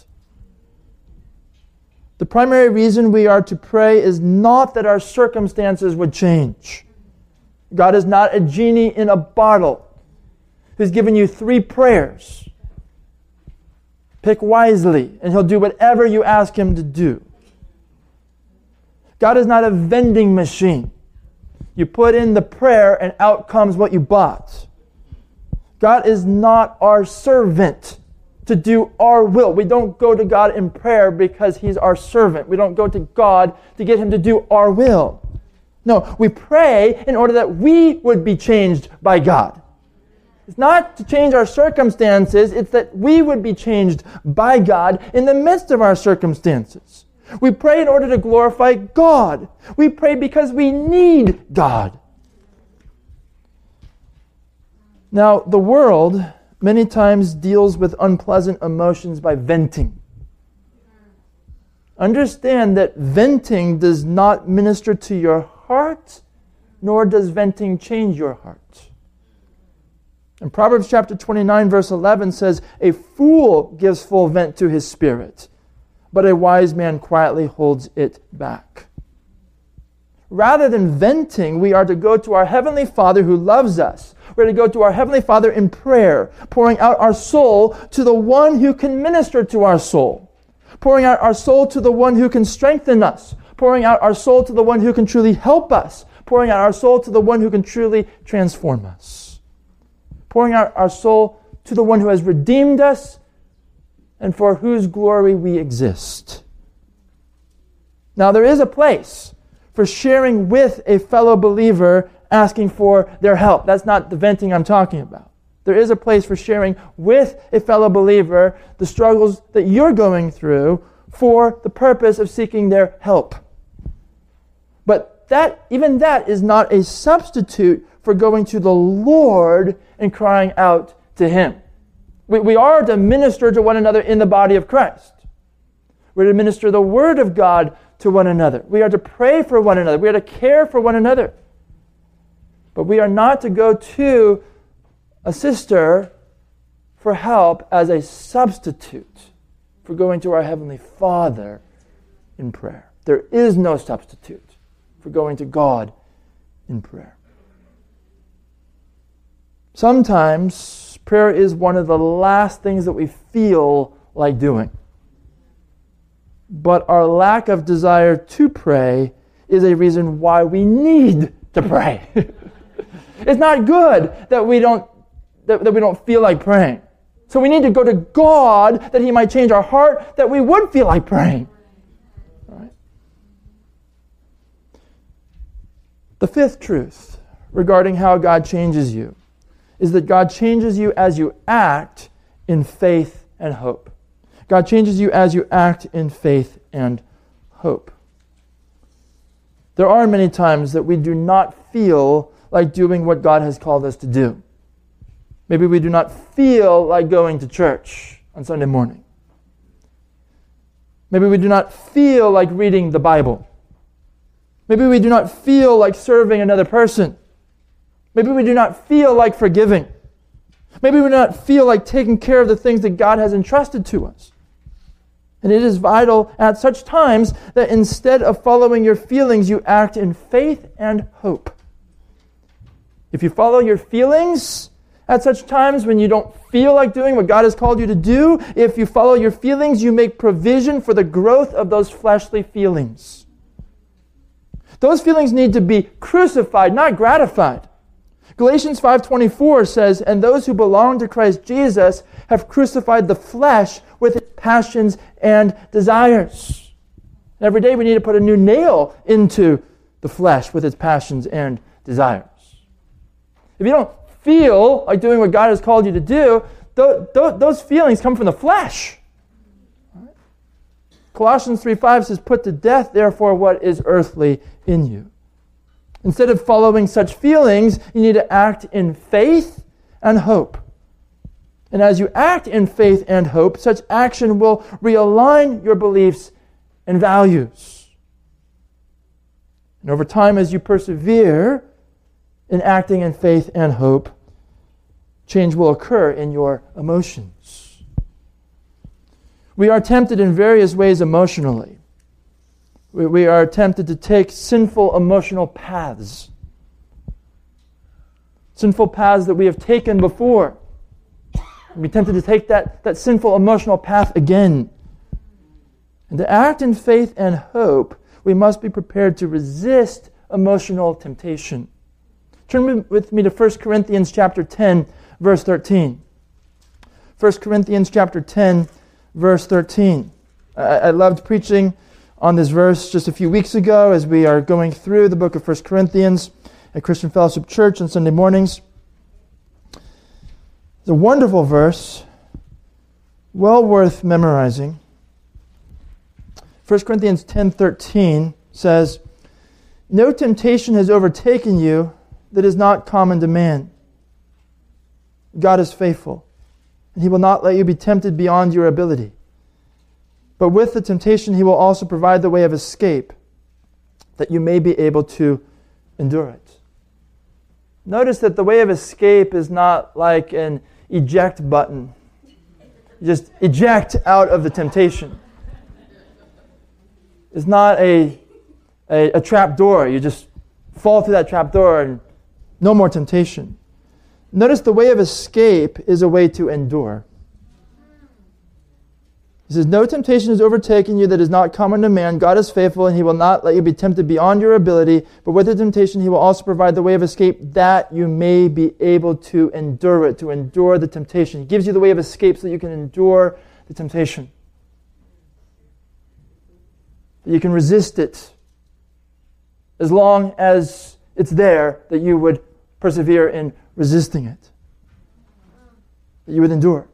S1: The primary reason we are to pray is not that our circumstances would change. God is not a genie in a bottle who's given you three prayers. Pick wisely, and he'll do whatever you ask him to do. God is not a vending machine. You put in the prayer, and out comes what you bought. God is not our servant to do our will. We don't go to God in prayer because he's our servant. We don't go to God to get him to do our will. No, we pray in order that we would be changed by God. It's not to change our circumstances, it's that we would be changed by God in the midst of our circumstances. We pray in order to glorify God. We pray because we need God. Now, the world many times deals with unpleasant emotions by venting. Understand that venting does not minister to your heart, nor does venting change your heart. And Proverbs chapter twenty-nine verse eleven says, a fool gives full vent to his spirit, but a wise man quietly holds it back. Rather than venting, we are to go to our Heavenly Father who loves us. We're to go to our Heavenly Father in prayer, pouring out our soul to the one who can minister to our soul, pouring out our soul to the one who can strengthen us, pouring out our soul to the one who can truly help us, pouring out our soul to the one who can truly transform us. Pouring out our soul to the one who has redeemed us and for whose glory we exist. Now, there is a place for sharing with a fellow believer asking for their help. That's not the venting I'm talking about. There is a place for sharing with a fellow believer the struggles that you're going through for the purpose of seeking their help. But that, even that is not a substitute for going to the Lord and crying out to him. We, we are to minister to one another in the body of Christ. We're to minister the Word of God to one another. We are to pray for one another. We are to care for one another. But we are not to go to a sister for help as a substitute for going to our Heavenly Father in prayer. There is no substitute for going to God in prayer. Sometimes prayer is one of the last things that we feel like doing. But our lack of desire to pray is a reason why we need to pray. It's not good that we don't that, that we don't feel like praying. So we need to go to God that He might change our heart, that we would feel like praying. All right? The fifth truth regarding how God changes you is that God changes you as you act in faith and hope. God changes you as you act in faith and hope. There are many times that we do not feel like doing what God has called us to do. Maybe we do not feel like going to church on Sunday morning. Maybe we do not feel like reading the Bible. Maybe we do not feel like serving another person. Maybe we do not feel like forgiving. Maybe we do not feel like taking care of the things that God has entrusted to us. And it is vital at such times that instead of following your feelings, you act in faith and hope. If you follow your feelings at such times when you don't feel like doing what God has called you to do, if you follow your feelings, you make provision for the growth of those fleshly feelings. Those feelings need to be crucified, not gratified. Galatians five twenty-four says, "And those who belong to Christ Jesus have crucified the flesh with its passions and desires." And every day we need to put a new nail into the flesh with its passions and desires. If you don't feel like doing what God has called you to do, th- th- those feelings come from the flesh. Right? Colossians three five says, "Put to death, therefore, what is earthly in you." Instead of following such feelings, you need to act in faith and hope. And as you act in faith and hope, such action will realign your beliefs and values. And over time, as you persevere in acting in faith and hope, change will occur in your emotions. We are tempted in various ways emotionally. We, we are tempted to take sinful emotional paths. Sinful paths that we have taken before. We're tempted to take that, that sinful emotional path again. And to act in faith and hope, we must be prepared to resist emotional temptation. Turn with me to First Corinthians chapter ten, verse thirteen. First Corinthians chapter ten, verse thirteen. I, I loved preaching on this verse just a few weeks ago as we are going through the book of First Corinthians at Christian Fellowship Church on Sunday mornings. It's a wonderful verse, well worth memorizing. First Corinthians ten thirteen says, "No temptation has overtaken you that is not common to man. God is faithful, and He will not let you be tempted beyond your ability. But with the temptation He will also provide the way of escape, that you may be able to endure it." Notice that the way of escape is not like an eject button. You just eject out of the temptation. It's not a, a, a trap door. You just fall through that trap door and no more temptation. Notice the way of escape is a way to endure. He says, "No temptation has overtaken you that is not common to man. God is faithful, and He will not let you be tempted beyond your ability. But with the temptation, He will also provide the way of escape that you may be able to endure it," to endure the temptation. He gives you the way of escape so that you can endure the temptation. That you can resist it. As long as it's there, that you would persevere in resisting it. That you would endure.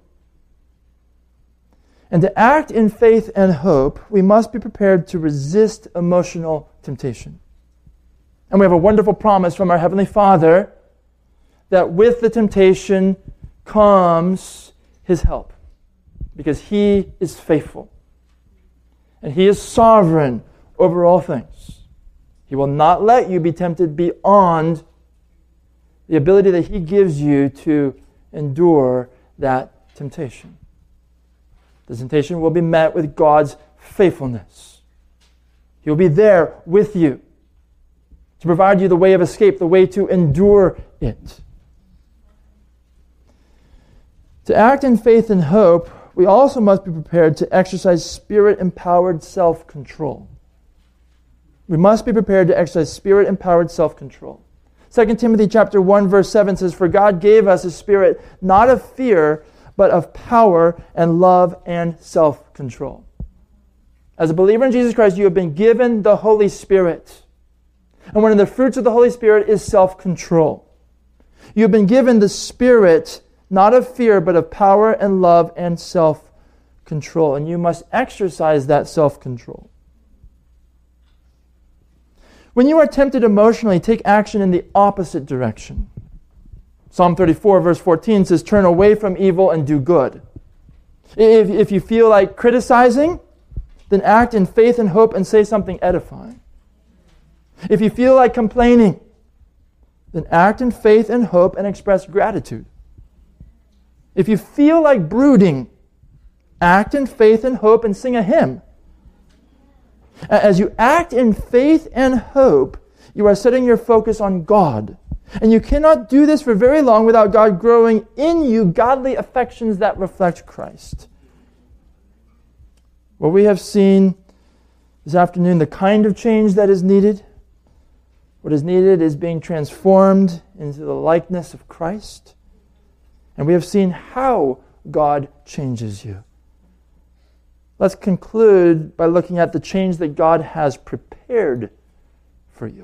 S1: And to act in faith and hope, we must be prepared to resist emotional temptation. And we have a wonderful promise from our Heavenly Father that with the temptation comes his help because he is faithful and he is sovereign over all things. He will not let you be tempted beyond the ability that he gives you to endure that temptation. The temptation will be met with God's faithfulness. He will be there with you to provide you the way of escape, the way to endure it. To act in faith and hope, we also must be prepared to exercise Spirit-empowered self-control. We must be prepared to exercise Spirit-empowered self-control. Second Timothy chapter one, verse seven says, "For God gave us a spirit not of fear, but of power and love and self-control." As a believer in Jesus Christ, you have been given the Holy Spirit. And one of the fruits of the Holy Spirit is self-control. You have been given the Spirit not of fear, but of power and love and self-control. And you must exercise that self-control. When you are tempted emotionally, take action in the opposite direction. Psalm thirty-four, verse fourteen says, "Turn away from evil and do good." If, if you feel like criticizing, then act in faith and hope and say something edifying. If you feel like complaining, then act in faith and hope and express gratitude. If you feel like brooding, act in faith and hope and sing a hymn. As you act in faith and hope, you are setting your focus on God. And you cannot do this for very long without God growing in you godly affections that reflect Christ. Well, we have seen this afternoon the kind of change that is needed. What is needed is being transformed into the likeness of Christ. And we have seen how God changes you. Let's conclude by looking at the change that God has prepared for you.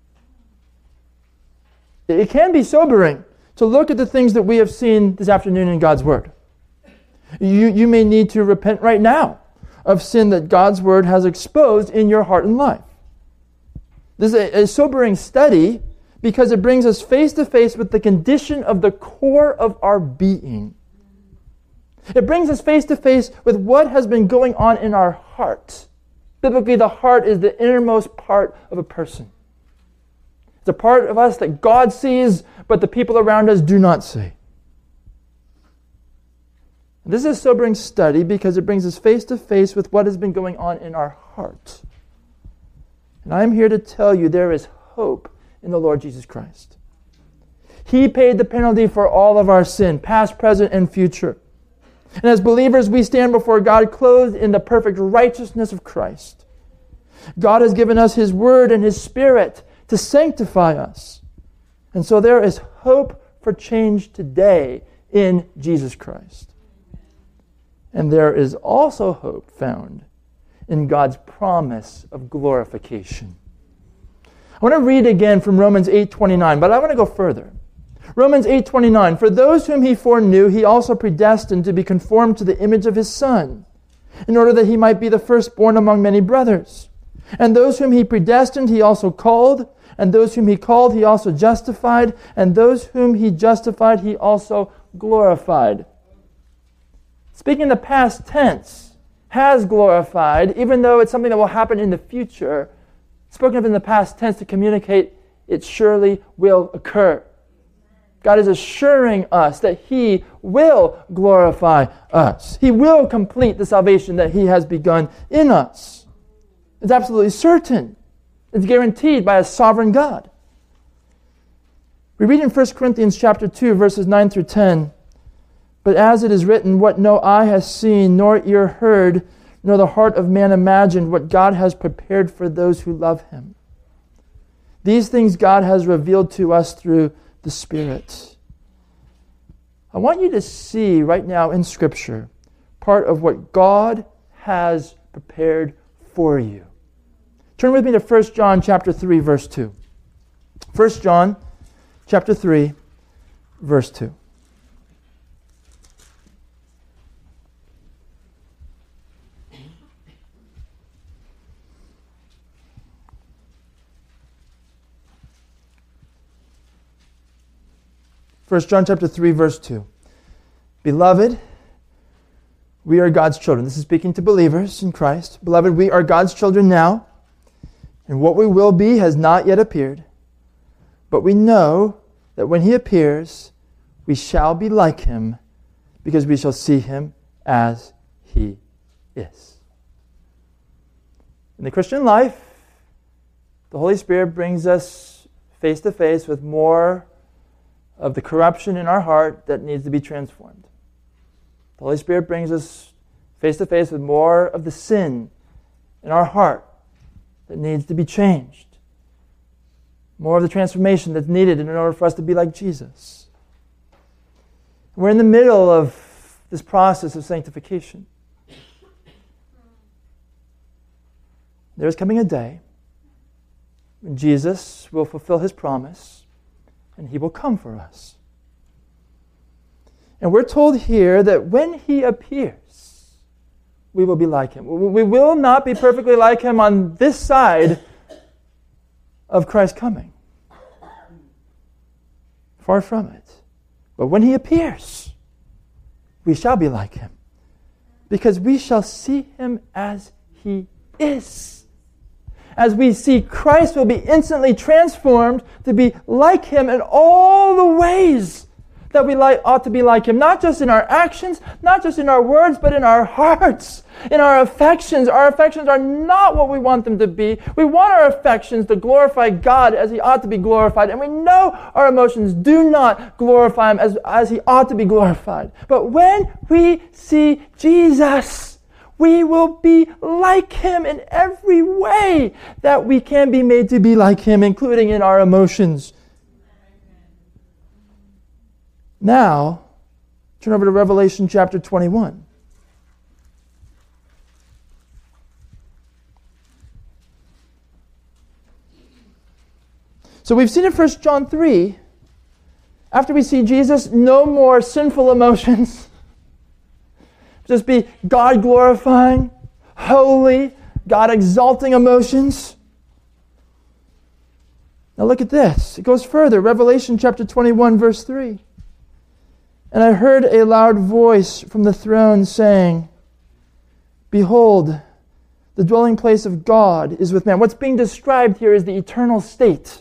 S1: It can be sobering to look at the things that we have seen this afternoon in God's Word. You, you may need to repent right now of sin that God's Word has exposed in your heart and life. This is a, a sobering study because it brings us face to face with the condition of the core of our being. It brings us face to face with what has been going on in our heart. Biblically, the heart is the innermost part of a person. It's a part of us that God sees, but the people around us do not see. This is a sobering study because it brings us face to face with what has been going on in our heart. And I am here to tell you there is hope in the Lord Jesus Christ. He paid the penalty for all of our sin, past, present, and future. And as believers, we stand before God clothed in the perfect righteousness of Christ. God has given us His Word and His Spirit to sanctify us. And so there is hope for change today in Jesus Christ. And there is also hope found in God's promise of glorification. I want to read again from Romans eight twenty-nine, but I want to go further. Romans eight twenty-nine, "For those whom He foreknew, He also predestined to be conformed to the image of His Son, in order that He might be the firstborn among many brothers. And those whom He predestined, He also called. And those whom He called, He also justified. And those whom He justified, He also glorified." Speaking in the past tense, has glorified, even though it's something that will happen in the future, spoken of in the past tense to communicate it surely will occur. God is assuring us that He will glorify us. He will complete the salvation that He has begun in us. It's absolutely certain. It's guaranteed by a sovereign God. We read in First Corinthians chapter two, verses nine through ten, "But as it is written, what no eye has seen, nor ear heard, nor the heart of man imagined, what God has prepared for those who love Him. These things God has revealed to us through the Spirit." I want you to see right now in Scripture part of what God has prepared for you. Turn with me to First John chapter three, verse two. First John chapter three, verse two. First John chapter three, verse two. "Beloved, We are God's children. This is speaking to believers in Christ. Beloved, we are God's children now, and what we will be has not yet appeared. But we know that when He appears, we shall be like Him, because we shall see Him as He is. In the Christian life, the Holy Spirit brings us face to face with more of the corruption in our heart that needs to be transformed. The Holy Spirit brings us face to face with more of the sin in our heart that needs to be changed. More of the transformation that's needed in order for us to be like Jesus. We're in the middle of this process of sanctification. There is coming a day when Jesus will fulfill His promise and He will come for us. And we're told here that when He appears, we will be like Him. We will not be perfectly like Him on this side of Christ's coming. Far from it. But when He appears, we shall be like Him, because we shall see Him as He is. As we see Christ, will be instantly transformed to be like Him in all the ways that we like, ought to be like Him. Not just in our actions, not just in our words, but in our hearts, in our affections. Our affections are not what we want them to be. We want our affections to glorify God as He ought to be glorified. And we know our emotions do not glorify Him as, as He ought to be glorified. But when we see Jesus, we will be like Him in every way that we can be made to be like Him, including in our emotions. Now, turn over to Revelation chapter twenty-one. So we've seen in First John three, after we see Jesus, no more sinful emotions. Just be God glorifying, holy, God exalting emotions. Now look at this. It goes further. Revelation chapter twenty-one, verse three. And I heard a loud voice from the throne saying, Behold, the dwelling place of God is with man. What's being described here is the eternal state.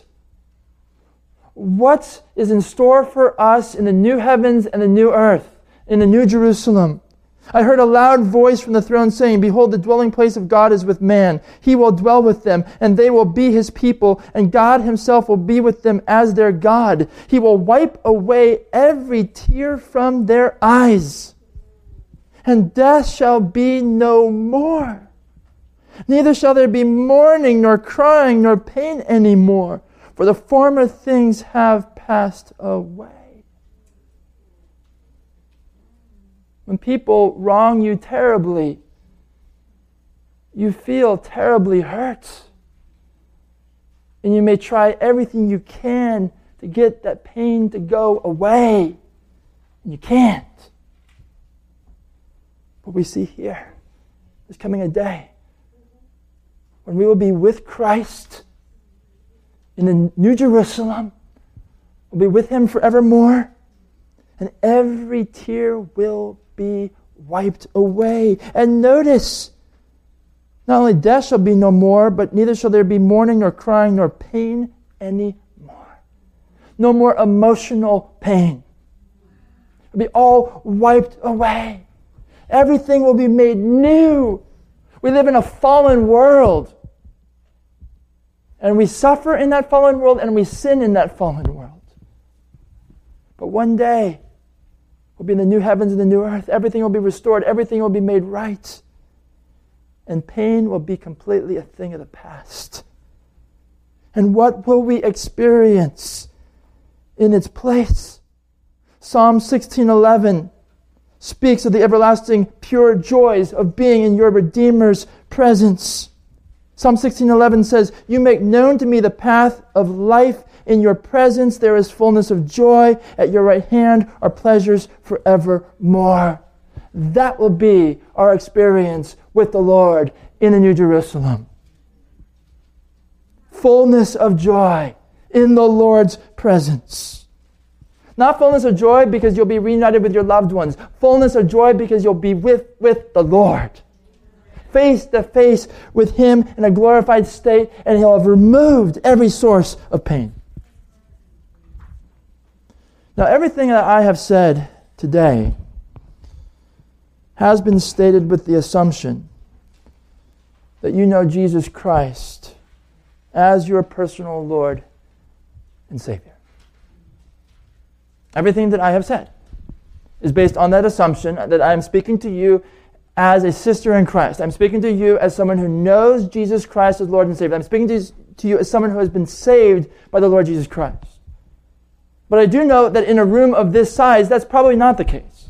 S1: What is in store for us in the new heavens and the new earth, in the new Jerusalem? I heard a loud voice from the throne saying, Behold, the dwelling place of God is with man. He will dwell with them, and they will be His people, and God Himself will be with them as their God. He will wipe away every tear from their eyes, and death shall be no more. Neither shall there be mourning, nor crying, nor pain any more, for the former things have passed away. When people wrong you terribly, you feel terribly hurt. And you may try everything you can to get that pain to go away. And you can't. But we see here, there's coming a day when we will be with Christ in the New Jerusalem. We'll be with Him forevermore. And every tear will be wiped away. And notice, not only death shall be no more, but neither shall there be mourning, nor crying, nor pain any more. No more emotional pain. It'll be all wiped away. Everything will be made new. We live in a fallen world. And we suffer in that fallen world, and we sin in that fallen world. But one day, we'll be in the new heavens and the new earth. Everything will be restored. Everything will be made right. And pain will be completely a thing of the past. And what will we experience in its place? Psalm sixteen eleven speaks of the everlasting pure joys of being in your Redeemer's presence. Psalm sixteen eleven says, You make known to me the path of life. In your presence there is fullness of joy. At your right hand are pleasures forevermore. That will be our experience with the Lord in the New Jerusalem. Fullness of joy in the Lord's presence. Not fullness of joy because you'll be reunited with your loved ones. Fullness of joy because you'll be with, with the Lord. Face to face with Him in a glorified state, and He'll have removed every source of pain. Now, everything that I have said today has been stated with the assumption that you know Jesus Christ as your personal Lord and Savior. Everything that I have said is based on that assumption that I am speaking to you as a sister in Christ. I'm speaking to you as someone who knows Jesus Christ as Lord and Savior. I'm speaking to, to you as someone who has been saved by the Lord Jesus Christ. But I do know that in a room of this size, that's probably not the case.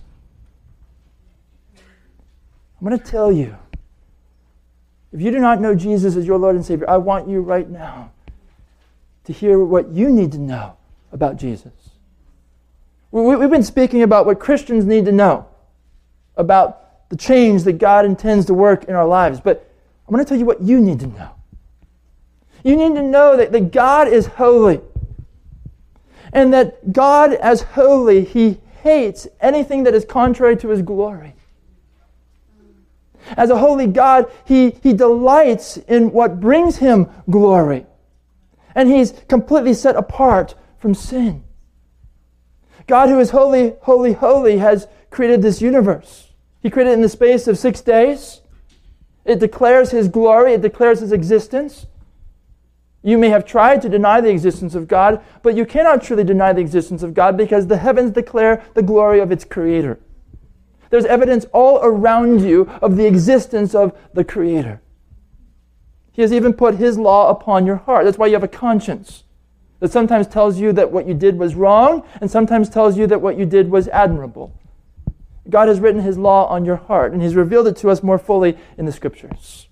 S1: I'm going to tell you, if you do not know Jesus as your Lord and Savior, I want you right now to hear what you need to know about Jesus. We've been speaking about what Christians need to know about the change that God intends to work in our lives. But I'm going to tell you what you need to know. You need to know that, that God is holy. And that God as holy, He hates anything that is contrary to His glory. As a holy God, He, he delights in what brings Him glory. And He's completely set apart from sin. God, who is holy, holy, holy, has created this universe. He created it in the space of six days. It declares His glory. It declares His existence. You may have tried to deny the existence of God, but you cannot truly deny the existence of God because the heavens declare the glory of its Creator. There's evidence all around you of the existence of the Creator. He has even put His law upon your heart. That's why you have a conscience that sometimes tells you that what you did was wrong and sometimes tells you that what you did was admirable. God has written His law on your heart, and He's revealed it to us more fully in the Scriptures.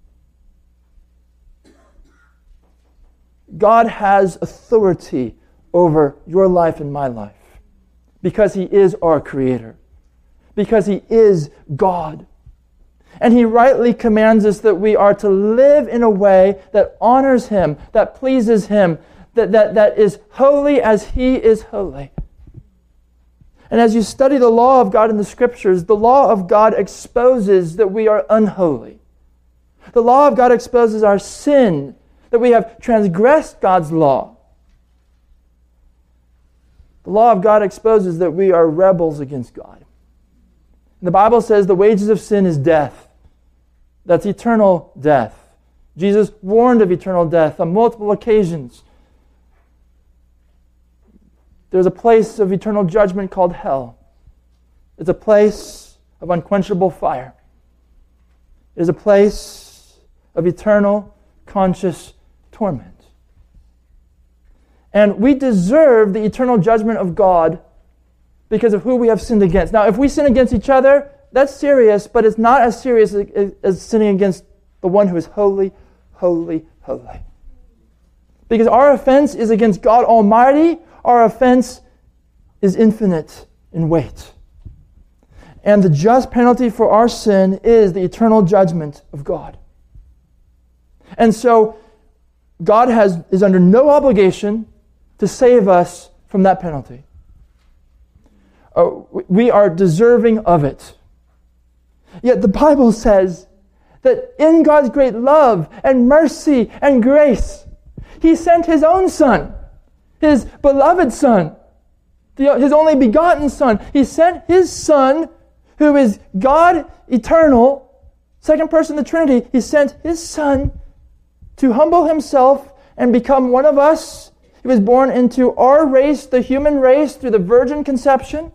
S1: God has authority over your life and my life because He is our Creator, because He is God. And He rightly commands us that we are to live in a way that honors Him, that pleases Him, that, that, that is holy as He is holy. And as you study the law of God in the Scriptures, the law of God exposes that we are unholy. The law of God exposes our sin, that we have transgressed God's law. The law of God exposes that we are rebels against God. The Bible says the wages of sin is death. That's eternal death. Jesus warned of eternal death on multiple occasions. There's a place of eternal judgment called hell. It's a place of unquenchable fire. It is a place of eternal, conscious torment. And we deserve the eternal judgment of God because of who we have sinned against. Now, if we sin against each other, that's serious, but it's not as serious as, as sinning against the one who is holy, holy, holy. Because our offense is against God Almighty. Our offense is infinite in weight. And the just penalty for our sin is the eternal judgment of God. And so, God has is under no obligation to save us from that penalty. Uh, we are deserving of it. Yet the Bible says that in God's great love and mercy and grace, He sent His own Son, His beloved Son, the, His only begotten Son. He sent His Son, who is God eternal, second person of the Trinity. He sent His Son to humble Himself and become one of us. He was born into our race, the human race, through the virgin conception.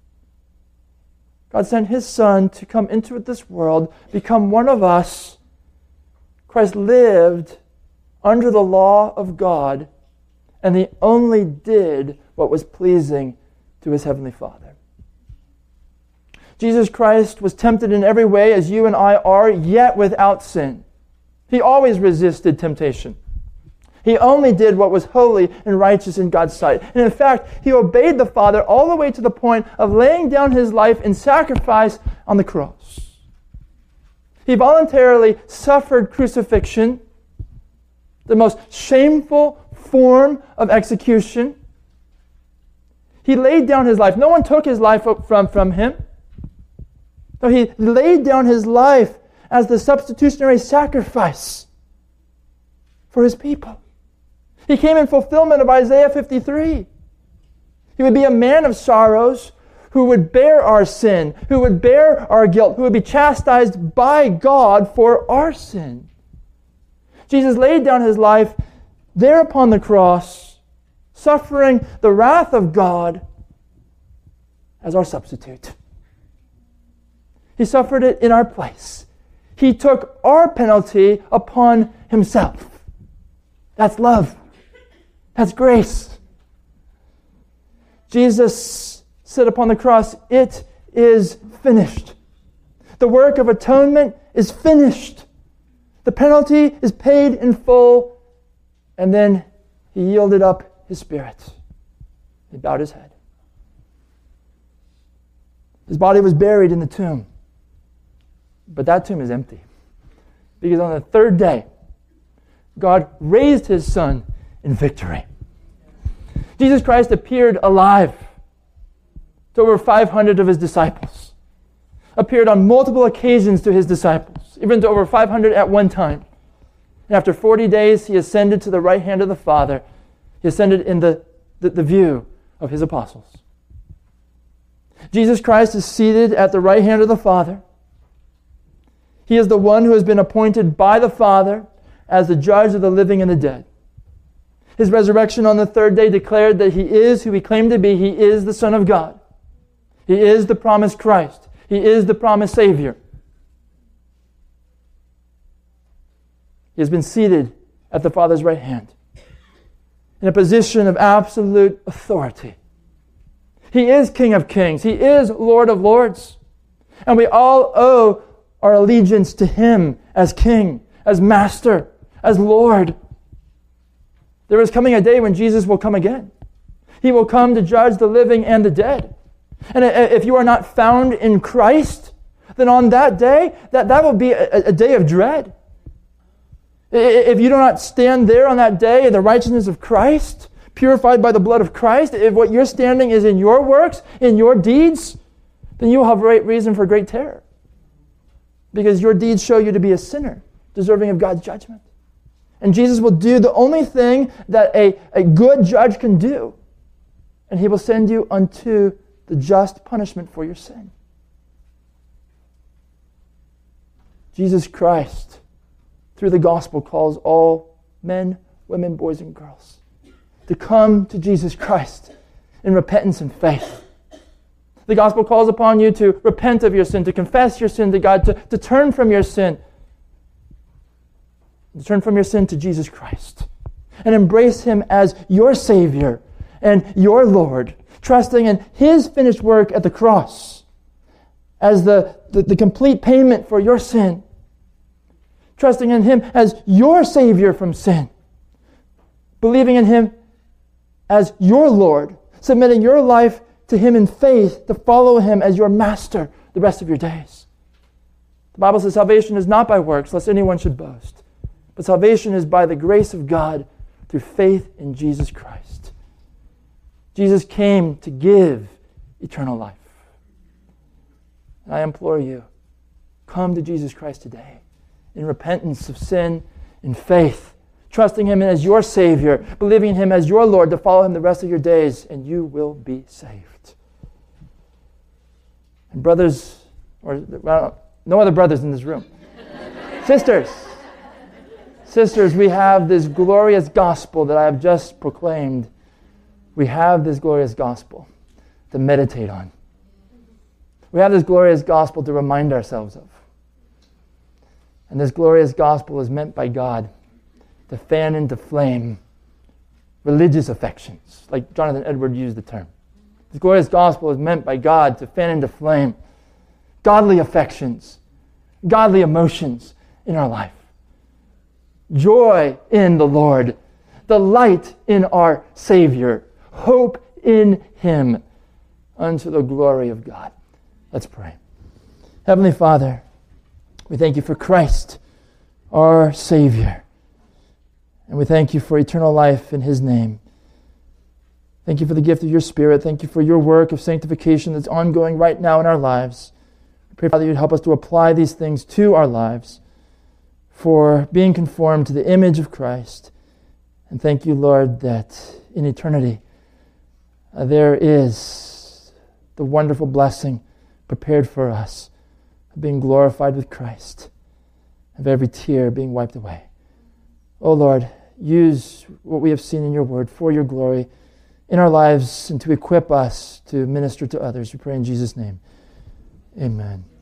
S1: God sent His Son to come into this world, become one of us. Christ lived under the law of God, and He only did what was pleasing to His Heavenly Father. Jesus Christ was tempted in every way as you and I are, yet without sin. He always resisted temptation. He only did what was holy and righteous in God's sight. And in fact, He obeyed the Father all the way to the point of laying down His life in sacrifice on the cross. He voluntarily suffered crucifixion, the most shameful form of execution. He laid down his life. No one took his life from, from him. No, he laid down his life as the substitutionary sacrifice for his people. He came in fulfillment of Isaiah fifty-three. He would be a man of sorrows who would bear our sin, who would bear our guilt, who would be chastised by God for our sin. Jesus laid down his life there upon the cross, suffering the wrath of God as our substitute. He suffered it in our place. He took our penalty upon himself. That's love. That's grace. Jesus said upon the cross, "It is finished." The work of atonement is finished. The penalty is paid in full. And then he yielded up his spirit. He bowed his head. His body was buried in the tomb. But that tomb is empty. Because on the third day, God raised his Son in victory. Jesus Christ appeared alive to over five hundred of his disciples. Appeared on multiple occasions to his disciples, even to over five hundred at one time. And after forty days, he ascended to the right hand of the Father. He ascended in the, the, the view of his apostles. Jesus Christ is seated at the right hand of the Father. He is the one who has been appointed by the Father as the judge of the living and the dead. His resurrection on the third day declared that he is who he claimed to be. He is the Son of God. He is the promised Christ. He is the promised Savior. He has been seated at the Father's right hand in a position of absolute authority. He is King of Kings. He is Lord of Lords. And we all owe our allegiance to him as King, as Master, as Lord. There is coming a day when Jesus will come again. He will come to judge the living and the dead. And if you are not found in Christ, then on that day, that, that will be a, a day of dread. If you do not stand there on that day in the righteousness of Christ, purified by the blood of Christ, if what you're standing is in your works, in your deeds, then you will have great reason for great terror. Because your deeds show you to be a sinner, deserving of God's judgment. And Jesus will do the only thing that a, a good judge can do. And he will send you unto the just punishment for your sin. Jesus Christ, through the gospel, calls all men, women, boys, and girls to come to Jesus Christ in repentance and faith. The gospel calls upon you to repent of your sin, to confess your sin to God, to, to turn from your sin, to turn from your sin to Jesus Christ, and embrace him as your Savior and your Lord, trusting in his finished work at the cross as the, the, the complete payment for your sin, trusting in him as your Savior from sin, believing in him as your Lord, submitting your life to him in faith, to follow him as your master the rest of your days. The Bible says salvation is not by works, lest anyone should boast. But salvation is by the grace of God through faith in Jesus Christ. Jesus came to give eternal life. And I implore you, come to Jesus Christ today in repentance of sin, in faith, trusting him as your Savior, believing in him as your Lord, to follow him the rest of your days, and you will be saved. And brothers, or well, no other brothers in this room. Sisters, sisters, we have this glorious gospel that I have just proclaimed. We have this glorious gospel to meditate on. We have this glorious gospel to remind ourselves of. And this glorious gospel is meant by God to fan into flame religious affections, like Jonathan Edwards used the term. This glorious gospel is meant by God to fan into flame godly affections, godly emotions in our life. Joy in the Lord, delight in our Savior, hope in him unto the glory of God. Let's pray. Heavenly Father, we thank you for Christ, our Savior. And we thank you for eternal life in his name. Thank you for the gift of your Spirit. Thank you for your work of sanctification that's ongoing right now in our lives. I pray, Father, you'd help us to apply these things to our lives for being conformed to the image of Christ. And thank you, Lord, that in eternity uh, there is the wonderful blessing prepared for us of being glorified with Christ, of every tear being wiped away. Oh, Lord, use what we have seen in your word for your glory in our lives and to equip us to minister to others. We pray in Jesus' name. Amen.